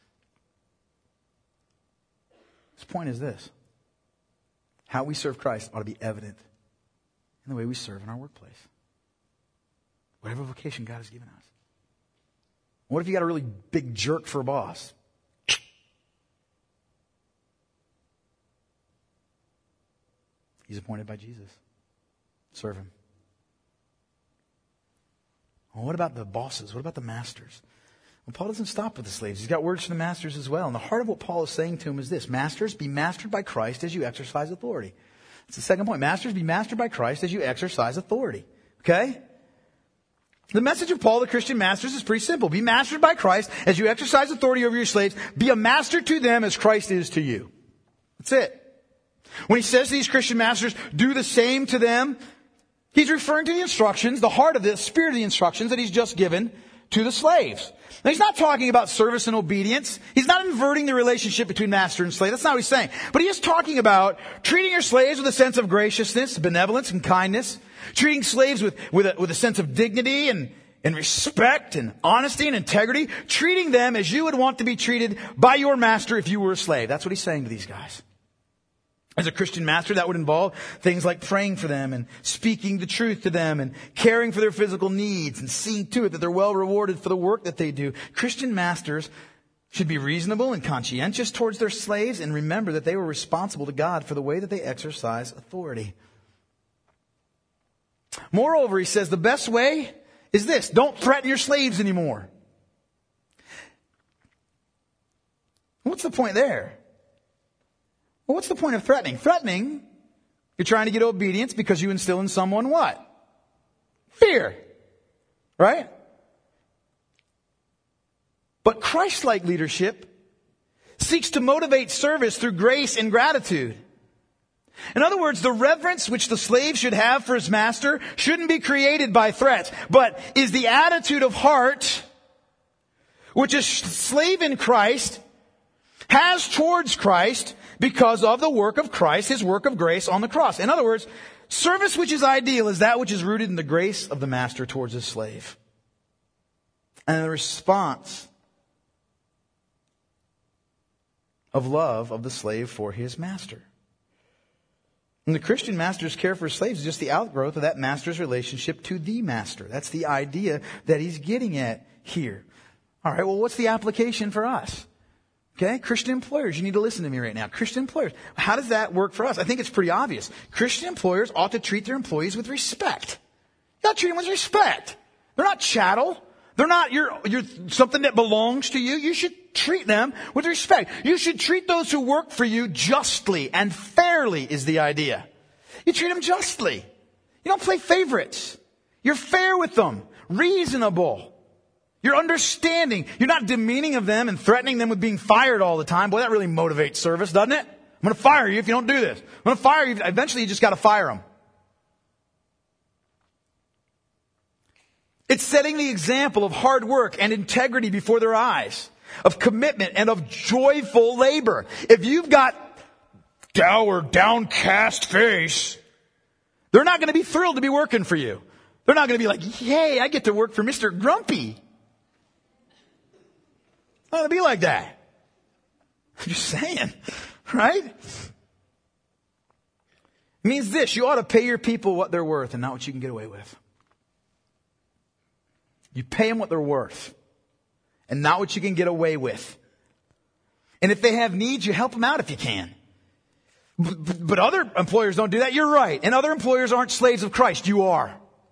S1: His point is this. How we serve Christ ought to be evident in the way we serve in our workplace. Whatever vocation God has given us. What if you got a really big jerk for a boss? He's appointed by Jesus. Serve him. Well, what about the bosses? What about the masters? Well, Paul doesn't stop with the slaves. He's got words for the masters as well. And the heart of what Paul is saying to them is this. Masters, be mastered by Christ as you exercise authority. That's the second point. Masters, be mastered by Christ as you exercise authority. Okay? The message of Paul to Christian masters is pretty simple. Be mastered by Christ as you exercise authority over your slaves. Be a master to them as Christ is to you. That's it. When he says to these Christian masters, do the same to them, he's referring to the instructions, the heart of the spirit of the instructions that he's just given to the slaves. Now, he's not talking about service and obedience. He's not inverting the relationship between master and slave. That's not what he's saying. But he is talking about treating your slaves with a sense of graciousness, benevolence, and kindness. Treating slaves with, with, a, with a sense of dignity and, and respect and honesty and integrity. Treating them as you would want to be treated by your master if you were a slave. That's what he's saying to these guys. As a Christian master, that would involve things like praying for them and speaking the truth to them and caring for their physical needs and seeing to it that they're well rewarded for the work that they do. Christian masters should be reasonable and conscientious towards their slaves and remember that they were responsible to God for the way that they exercise authority. Moreover, he says the best way is this. Don't threaten your slaves anymore. What's the point there? Well, what's the point of threatening? Threatening, you're trying to get obedience because you instill in someone what? Fear. Right? But Christ-like leadership seeks to motivate service through grace and gratitude. In other words, the reverence which the slave should have for his master shouldn't be created by threats, but is the attitude of heart which a slave in Christ has towards Christ because of the work of Christ, his work of grace on the cross. In other words, service which is ideal is that which is rooted in the grace of the master towards his slave. And the response of love of the slave for his master. And the Christian master's care for slaves is just the outgrowth of that master's relationship to the master. That's the idea that he's getting at here. All right, well, what's the application for us? Okay, Christian employers, you need to listen to me right now. Christian employers, how does that work for us? I think it's pretty obvious. Christian employers ought to treat their employees with respect. You ought to treat them with respect. They're not chattel. They're not your, your, something that belongs to you. You should treat them with respect. You should treat those who work for you justly and fairly is the idea. You treat them justly. You don't play favorites. You're fair with them. Reasonable. You're understanding. You're not demeaning of them and threatening them with being fired all the time. Boy, that really motivates service, doesn't it? I'm going to fire you if you don't do this. I'm going to fire you. Eventually, you just got to fire them. It's setting the example of hard work and integrity before their eyes, of commitment and of joyful labor. If you've got dour, downcast face, they're not going to be thrilled to be working for you. They're not going to be like, yay, I get to work for Mister Grumpy. It's not going to be like that. I'm just saying, right? It means this, you ought to pay your people what they're worth and not what you can get away with. You pay them what they're worth and not what you can get away with. And if they have needs, you help them out if you can. But, but other employers don't do that. You're right. And other employers aren't slaves of Christ. You are.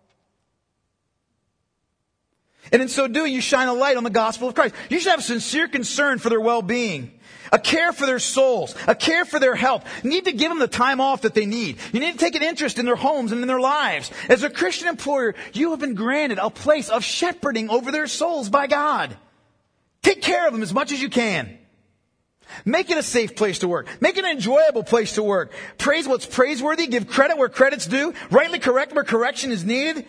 S1: And in so doing, you shine a light on the gospel of Christ. You should have sincere concern for their well-being, a care for their souls, a care for their health. You need to give them the time off that they need. You need to take an interest in their homes and in their lives. As a Christian employer, you have been granted a place of shepherding over their souls by God. Take care of them as much as you can. Make it a safe place to work. Make it an enjoyable place to work. Praise what's praiseworthy. Give credit where credit's due. Rightly correct where correction is needed.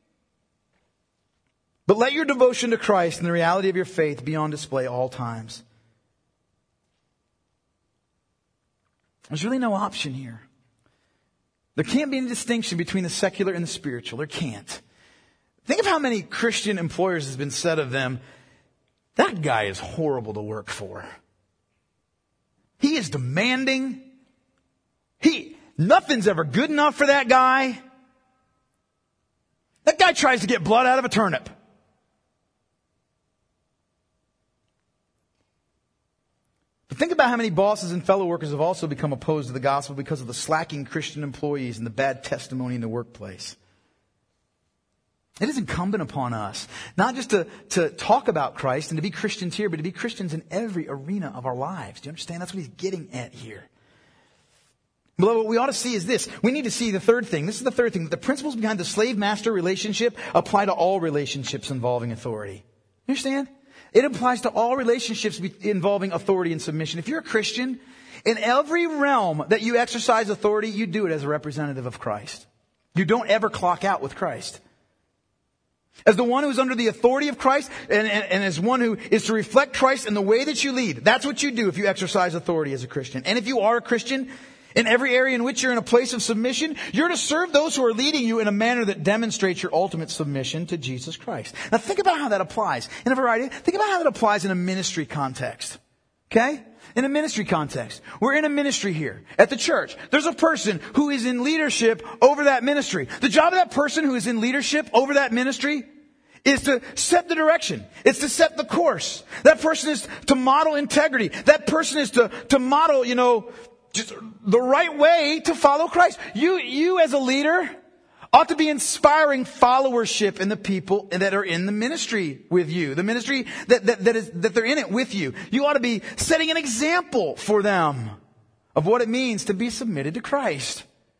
S1: But let your devotion to Christ and the reality of your faith be on display all times. There's really no option here. There can't be any distinction between the secular and the spiritual. There can't. Think of how many Christian employers has been said of them, that guy is horrible to work for. He is demanding. He, nothing's ever good enough for that guy. That guy tries to get blood out of a turnip. But think about how many bosses and fellow workers have also become opposed to the gospel because of the slacking Christian employees and the bad testimony in the workplace. It is incumbent upon us not just to, to talk about Christ and to be Christians here, but to be Christians in every arena of our lives. Do you understand? That's what he's getting at here. Beloved, what we ought to see is this. We need to see the third thing. This is the third thing. That the principles behind the slave-master relationship apply to all relationships involving authority. You understand? It applies to all relationships involving authority and submission. If you're a Christian, in every realm that you exercise authority, you do it as a representative of Christ. You don't ever clock out with Christ. As the one who is under the authority of Christ and, and, and as one who is to reflect Christ in the way that you lead. That's what you do if you exercise authority as a Christian. And if you are a Christian, in every area in which you're in a place of submission, you're to serve those who are leading you in a manner that demonstrates your ultimate submission to Jesus Christ. Now think about how that applies in a variety. Think about how that applies in a ministry context. Okay? In a ministry context. We're in a ministry here at the church. There's a person who is in leadership over that ministry. The job of that person who is in leadership over that ministry is to set the direction. It's to set the course. That person is to model integrity. That person is to, to model, you know, just the right way to follow Christ. You, you as a leader ought to be inspiring followership in the people that are in the ministry with you. The ministry that, that, that is, that they're in it with you. You ought to be setting an example for them of what it means to be submitted to Christ.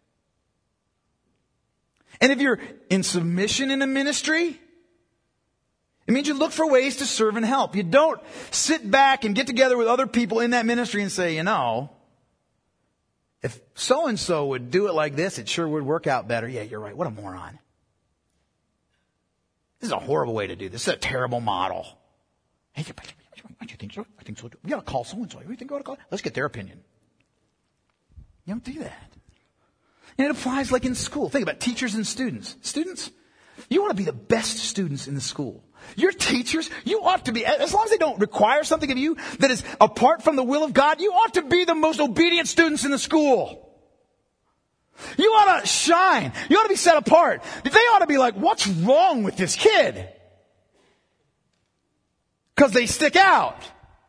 S1: And if you're in submission in a ministry, it means you look for ways to serve and help. You don't sit back and get together with other people in that ministry and say, you know, if so-and-so would do it like this, it sure would work out better. Yeah, you're right. What a moron. This is a horrible way to do this. This is a terrible model. Hey, don't you think so? I think so. We got to call so-and-so. You think we ought to call? Let's get their opinion. You don't do that. And it applies like in school. Think about teachers and students. Students, You want to be the best students in the school. Your teachers, you ought to be, as long as they don't require something of you that is apart from the will of God, you ought to be the most obedient students in the school. You ought to shine. You ought to be set apart. They ought to be like, what's wrong with this kid? Because they stick out.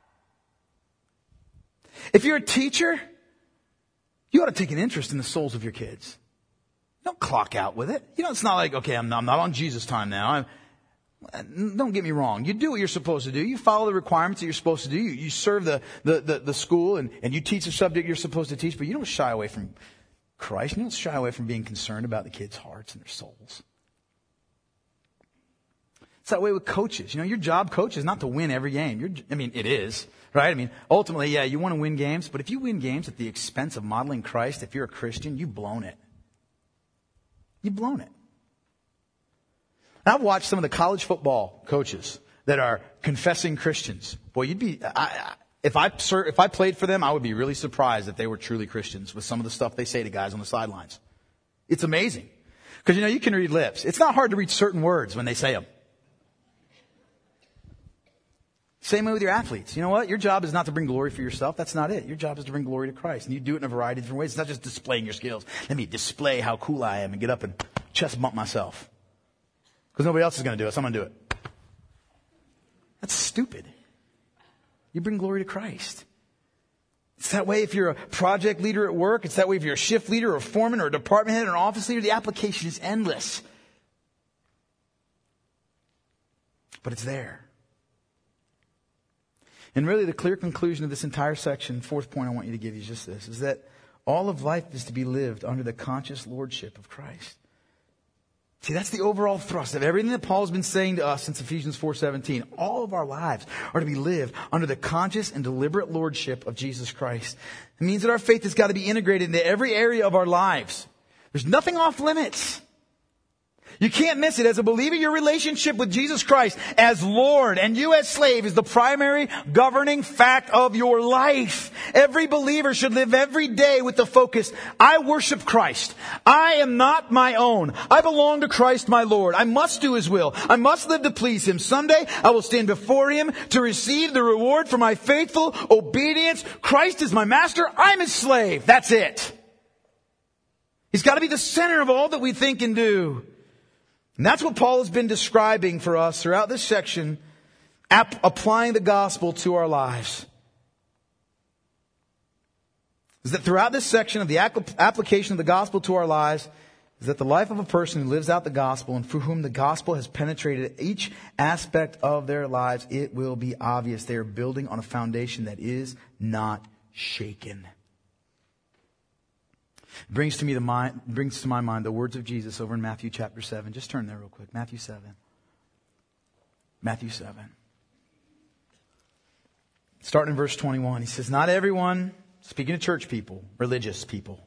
S1: If you're a teacher, you ought to take an interest in the souls of your kids. Don't clock out with it. You know, it's not like, okay, I'm not, I'm not on Jesus time now. I'm, don't get me wrong. You do what you're supposed to do. You follow the requirements that you're supposed to do. You, you serve the, the, the, the school and, and you teach the subject you're supposed to teach, but you don't shy away from Christ. You don't shy away from being concerned about the kids' hearts and their souls. It's that way with coaches. You know, your job, coach, is not to win every game. You're, I mean, it is, right? I mean, ultimately, yeah, you want to win games, but if you win games at the expense of modeling Christ, if you're a Christian, you've blown it. You've blown it. I've watched some of the college football coaches that are confessing Christians. Boy, you'd be, I, I, if I, if I played for them, I would be really surprised if they were truly Christians with some of the stuff they say to guys on the sidelines. It's amazing. Because, you know, you can read lips. It's not hard to read certain words when they say them. Same way with your athletes. You know what? Your job is not to bring glory for yourself. That's not it. Your job is to bring glory to Christ. And you do it in a variety of different ways. It's not just displaying your skills. Let me display how cool I am and get up and chest bump myself. Because nobody else is going to do it, so I'm going to do it. That's stupid. You bring glory to Christ. It's that way if you're a project leader at work. It's that way if you're a shift leader or a foreman or a department head or an office leader. The application is endless. But it's there. And really the clear conclusion of this entire section, fourth point I want you to give you is just this, is that all of life is to be lived under the conscious lordship of Christ. See, that's the overall thrust of everything that Paul's been saying to us since Ephesians four seventeen. All of our lives are to be lived under the conscious and deliberate lordship of Jesus Christ. It means that our faith has got to be integrated into every area of our lives. There's nothing off limits. You can't miss it. As a believer, your relationship with Jesus Christ as Lord and you as slave is the primary governing fact of your life. Every believer should live every day with the focus, I worship Christ. I am not my own. I belong to Christ my Lord. I must do His will. I must live to please Him. Someday I will stand before Him to receive the reward for my faithful obedience. Christ is my master. I'm His slave. That's it. He's got to be the center of all that we think and do. And that's what Paul has been describing for us throughout this section, ap- applying the gospel to our lives. Is that throughout this section of the application of the gospel to our lives, is that the life of a person who lives out the gospel and for whom the gospel has penetrated each aspect of their lives, it will be obvious they are building on a foundation that is not shaken. Brings to me the mind, brings to my mind the words of Jesus over in Matthew chapter seven. Just turn there real quick. Matthew seven. Matthew seven. Starting in verse twenty-one. He says, not everyone, speaking to church people, religious people.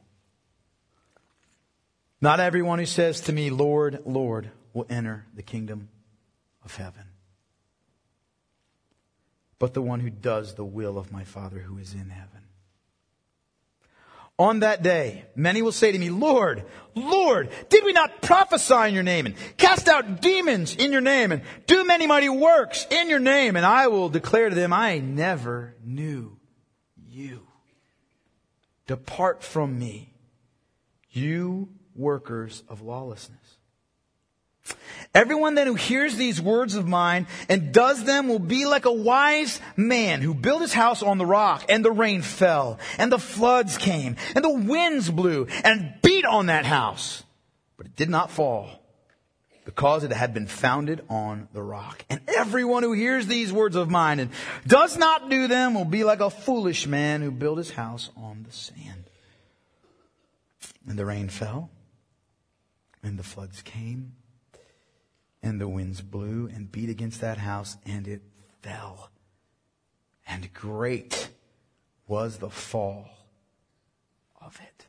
S1: Not everyone who says to me, Lord, Lord, will enter the kingdom of heaven. But the one who does the will of my Father who is in heaven. On that day, many will say to me, Lord, Lord, did we not prophesy in your name and cast out demons in your name and do many mighty works in your name? And I will declare to them, I never knew you. Depart from me, you workers of lawlessness. Everyone then who hears these words of mine and does them will be like a wise man who built his house on the rock, and the rain fell, and the floods came, and the winds blew and beat on that house. But it did not fall, because it had been founded on the rock. And everyone who hears these words of mine and does not do them will be like a foolish man who built his house on the sand. And the rain fell, and the floods came, and the winds blew and beat against that house, and it fell. And great was the fall of it.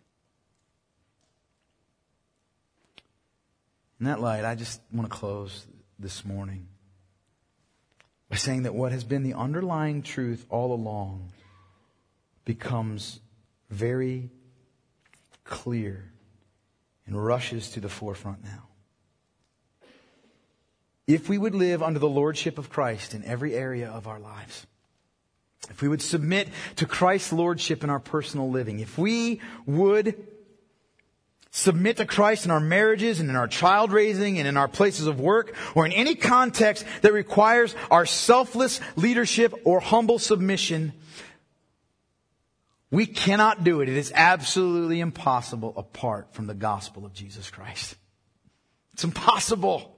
S1: In that light, I just want to close this morning by saying that what has been the underlying truth all along becomes very clear and rushes to the forefront now. if we would live under the lordship of Christ in every area of our lives, if we would submit to Christ's lordship in our personal living, if we would submit to Christ in our marriages and in our child raising and in our places of work or in any context that requires our selfless leadership or humble submission, we cannot do it. It is absolutely impossible apart from the gospel of Jesus Christ. It's impossible.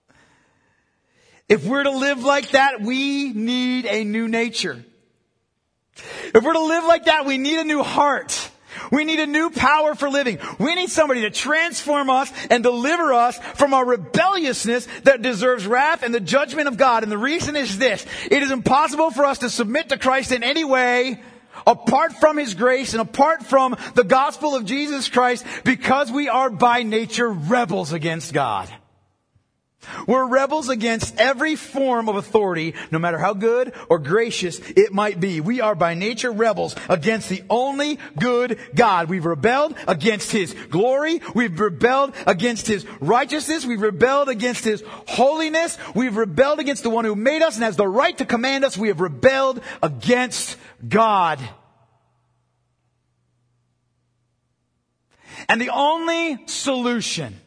S1: If we're to live like that, we need a new nature. If we're to live like that, we need a new heart. We need a new power for living. We need somebody to transform us and deliver us from our rebelliousness that deserves wrath and the judgment of God. And the reason is this: it is impossible for us to submit to Christ in any way apart from His grace and apart from the gospel of Jesus Christ, because we are by nature rebels against God. We're rebels against every form of authority, no matter how good or gracious it might be. We are by nature rebels against the only good God. We've rebelled against His glory. We've rebelled against His righteousness. We've rebelled against His holiness. We've rebelled against the one who made us and has the right to command us. We have rebelled against God. And the only solution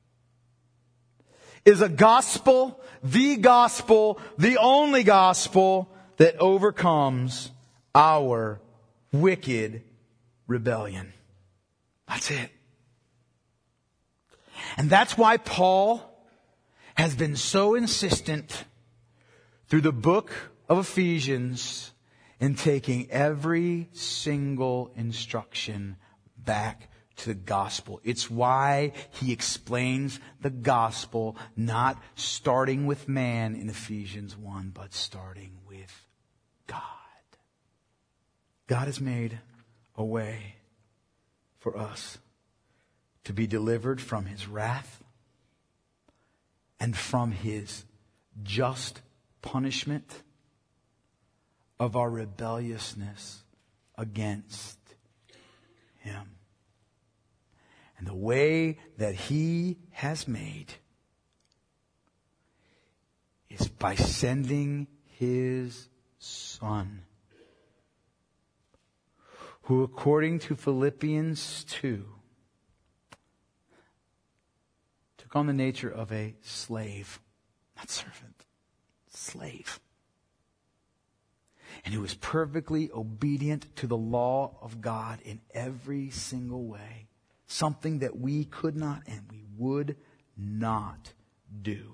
S1: is a gospel, the gospel, the only gospel that overcomes our wicked rebellion. That's it. And that's why Paul has been so insistent through the book of Ephesians in taking every single instruction back to the gospel. It's why he explains the gospel not starting with man in Ephesians one, but starting with God. God has made a way for us to be delivered from His wrath and from His just punishment of our rebelliousness against Him. And the way that He has made is by sending His Son, who according to Philippians two, took on the nature of a slave, not servant, slave. And who was perfectly obedient to the law of God in every single way. Something that we could not and we would not do.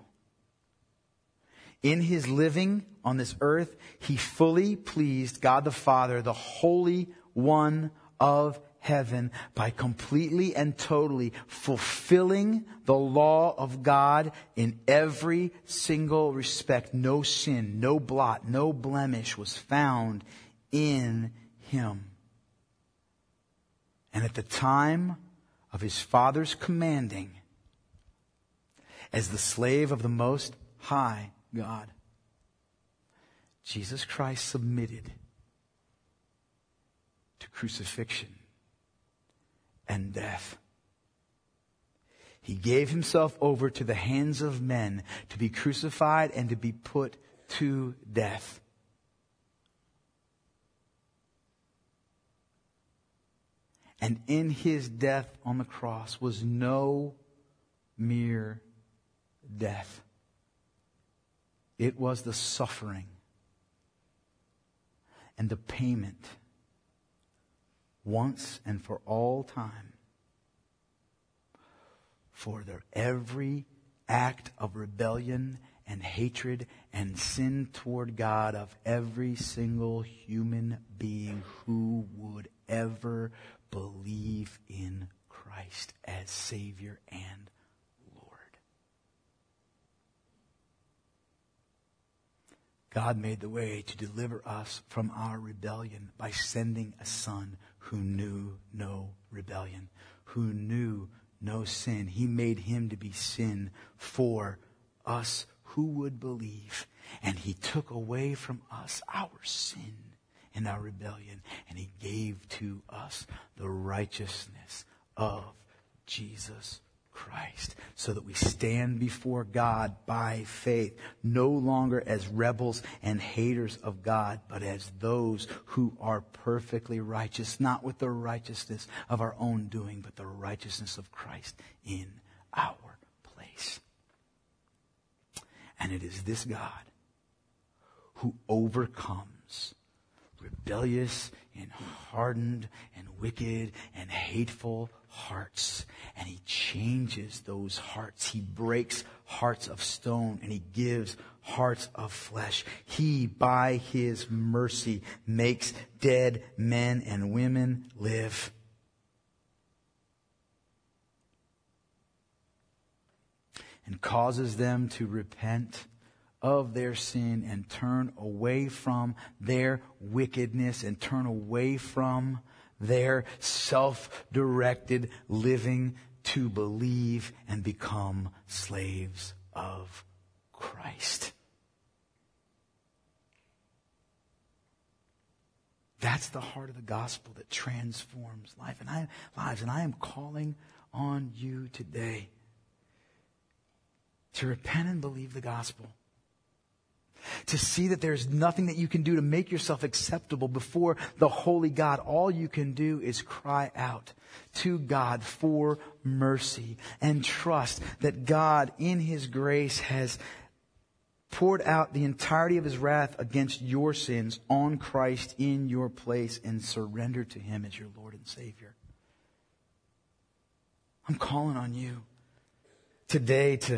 S1: In His living on this earth, He fully pleased God the Father, the Holy One of heaven, by completely and totally fulfilling the law of God in every single respect. No sin, no blot, no blemish was found in Him. And at the time of His Father's commanding, as the slave of the Most High God, Jesus Christ submitted to crucifixion and death. He gave Himself over to the hands of men to be crucified and to be put to death. And in His death on the cross was no mere death. It was the suffering and the payment once and for all time for their every act of rebellion and hatred and sin toward God of every single human being who would ever believe in Christ as Savior and Lord. God made the way to deliver us from our rebellion by sending a Son who knew no rebellion, who knew no sin. He made Him to be sin for us who would believe. And He took away from us our sin and our rebellion, and He gave to us the righteousness of Jesus Christ. so that we stand before God by faith, no longer as rebels and haters of God, but as those who are perfectly righteous, not with the righteousness of our own doing, but the righteousness of Christ in our place. And it is this God who overcomes rebellious and hardened and wicked and hateful hearts. And he changes those hearts. He breaks hearts of stone and he gives hearts of flesh. He, by his mercy, makes dead men and women live. And causes them to repent of their sin and turn away from their wickedness and turn away from their self-directed living to believe and become slaves of Christ. That's the heart of the gospel that transforms life and I, lives. And I am calling on you today to repent and believe the gospel. To see that there's nothing that you can do to make yourself acceptable before the holy God. All you can do is cry out to God for mercy and trust that God in his grace has poured out the entirety of his wrath against your sins on Christ in your place and surrender to him as your Lord and Savior. I'm calling on you today to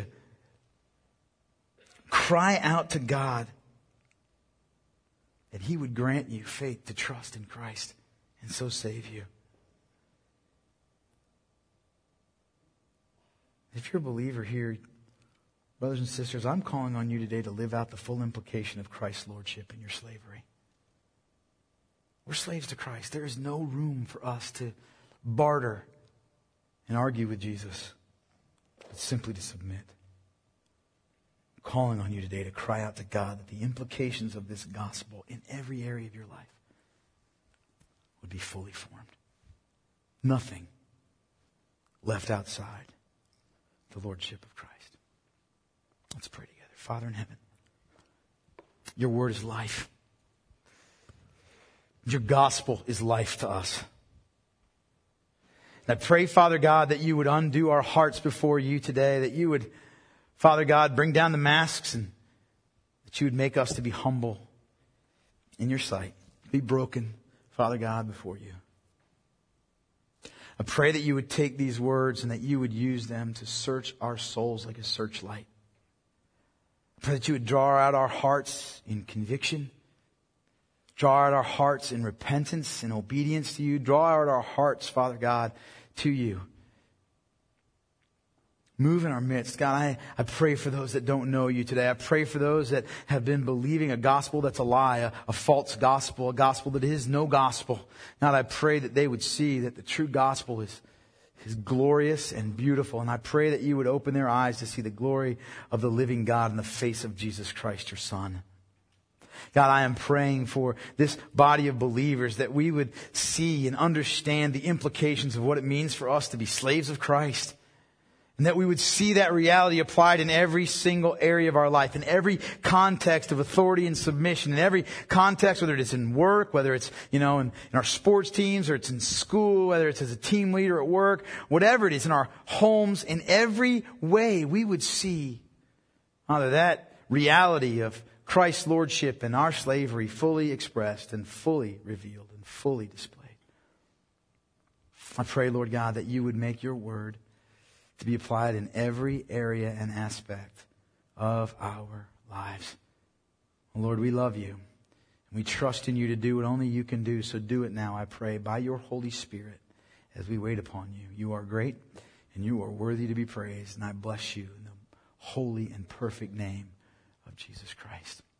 S1: cry out to God that he would grant you faith to trust in Christ and so save you. If you're a believer here, brothers and sisters, I'm calling on you today to live out the full implication of Christ's lordship in your slavery. We're slaves to Christ. There is no room for us to barter and argue with Jesus, but simply to submit. Calling on you today to cry out to God that the implications of this gospel in every area of your life would be fully formed. Nothing left outside the lordship of Christ. Let's pray together. Father in heaven, your word is life. Your gospel is life to us. And I pray, Father God, that you would undo our hearts before you today, that you would, Father God, bring down the masks and that you would make us to be humble in your sight. Be broken, Father God, before you. I pray that you would take these words and that you would use them to search our souls like a searchlight. I pray that you would draw out our hearts in conviction. Draw out our hearts in repentance and obedience to you. Draw out our hearts, Father God, to you. Move in our midst. God, I, I pray for those that don't know you today. I pray for those that have been believing a gospel that's a lie, a, a false gospel, a gospel that is no gospel. God, I pray that they would see that the true gospel is, is glorious and beautiful. And I pray that you would open their eyes to see the glory of the living God in the face of Jesus Christ, your Son. God, I am praying for this body of believers that we would see and understand the implications of what it means for us to be slaves of Christ. And that we would see that reality applied in every single area of our life, in every context of authority and submission, in every context, whether it's in work, whether it's, you know, in, in our sports teams, or it's in school, whether it's as a team leader at work, whatever it is, in our homes, in every way, we would see Father, that reality of Christ's lordship and our slavery fully expressed and fully revealed and fully displayed. I pray, Lord God, that you would make your word to be applied in every area and aspect of our lives. Lord, we love you. And we trust in you to do what only you can do. So do it now, I pray, by your Holy Spirit as we wait upon you. You are great and you are worthy to be praised. And I bless you in the holy and perfect name of Jesus Christ.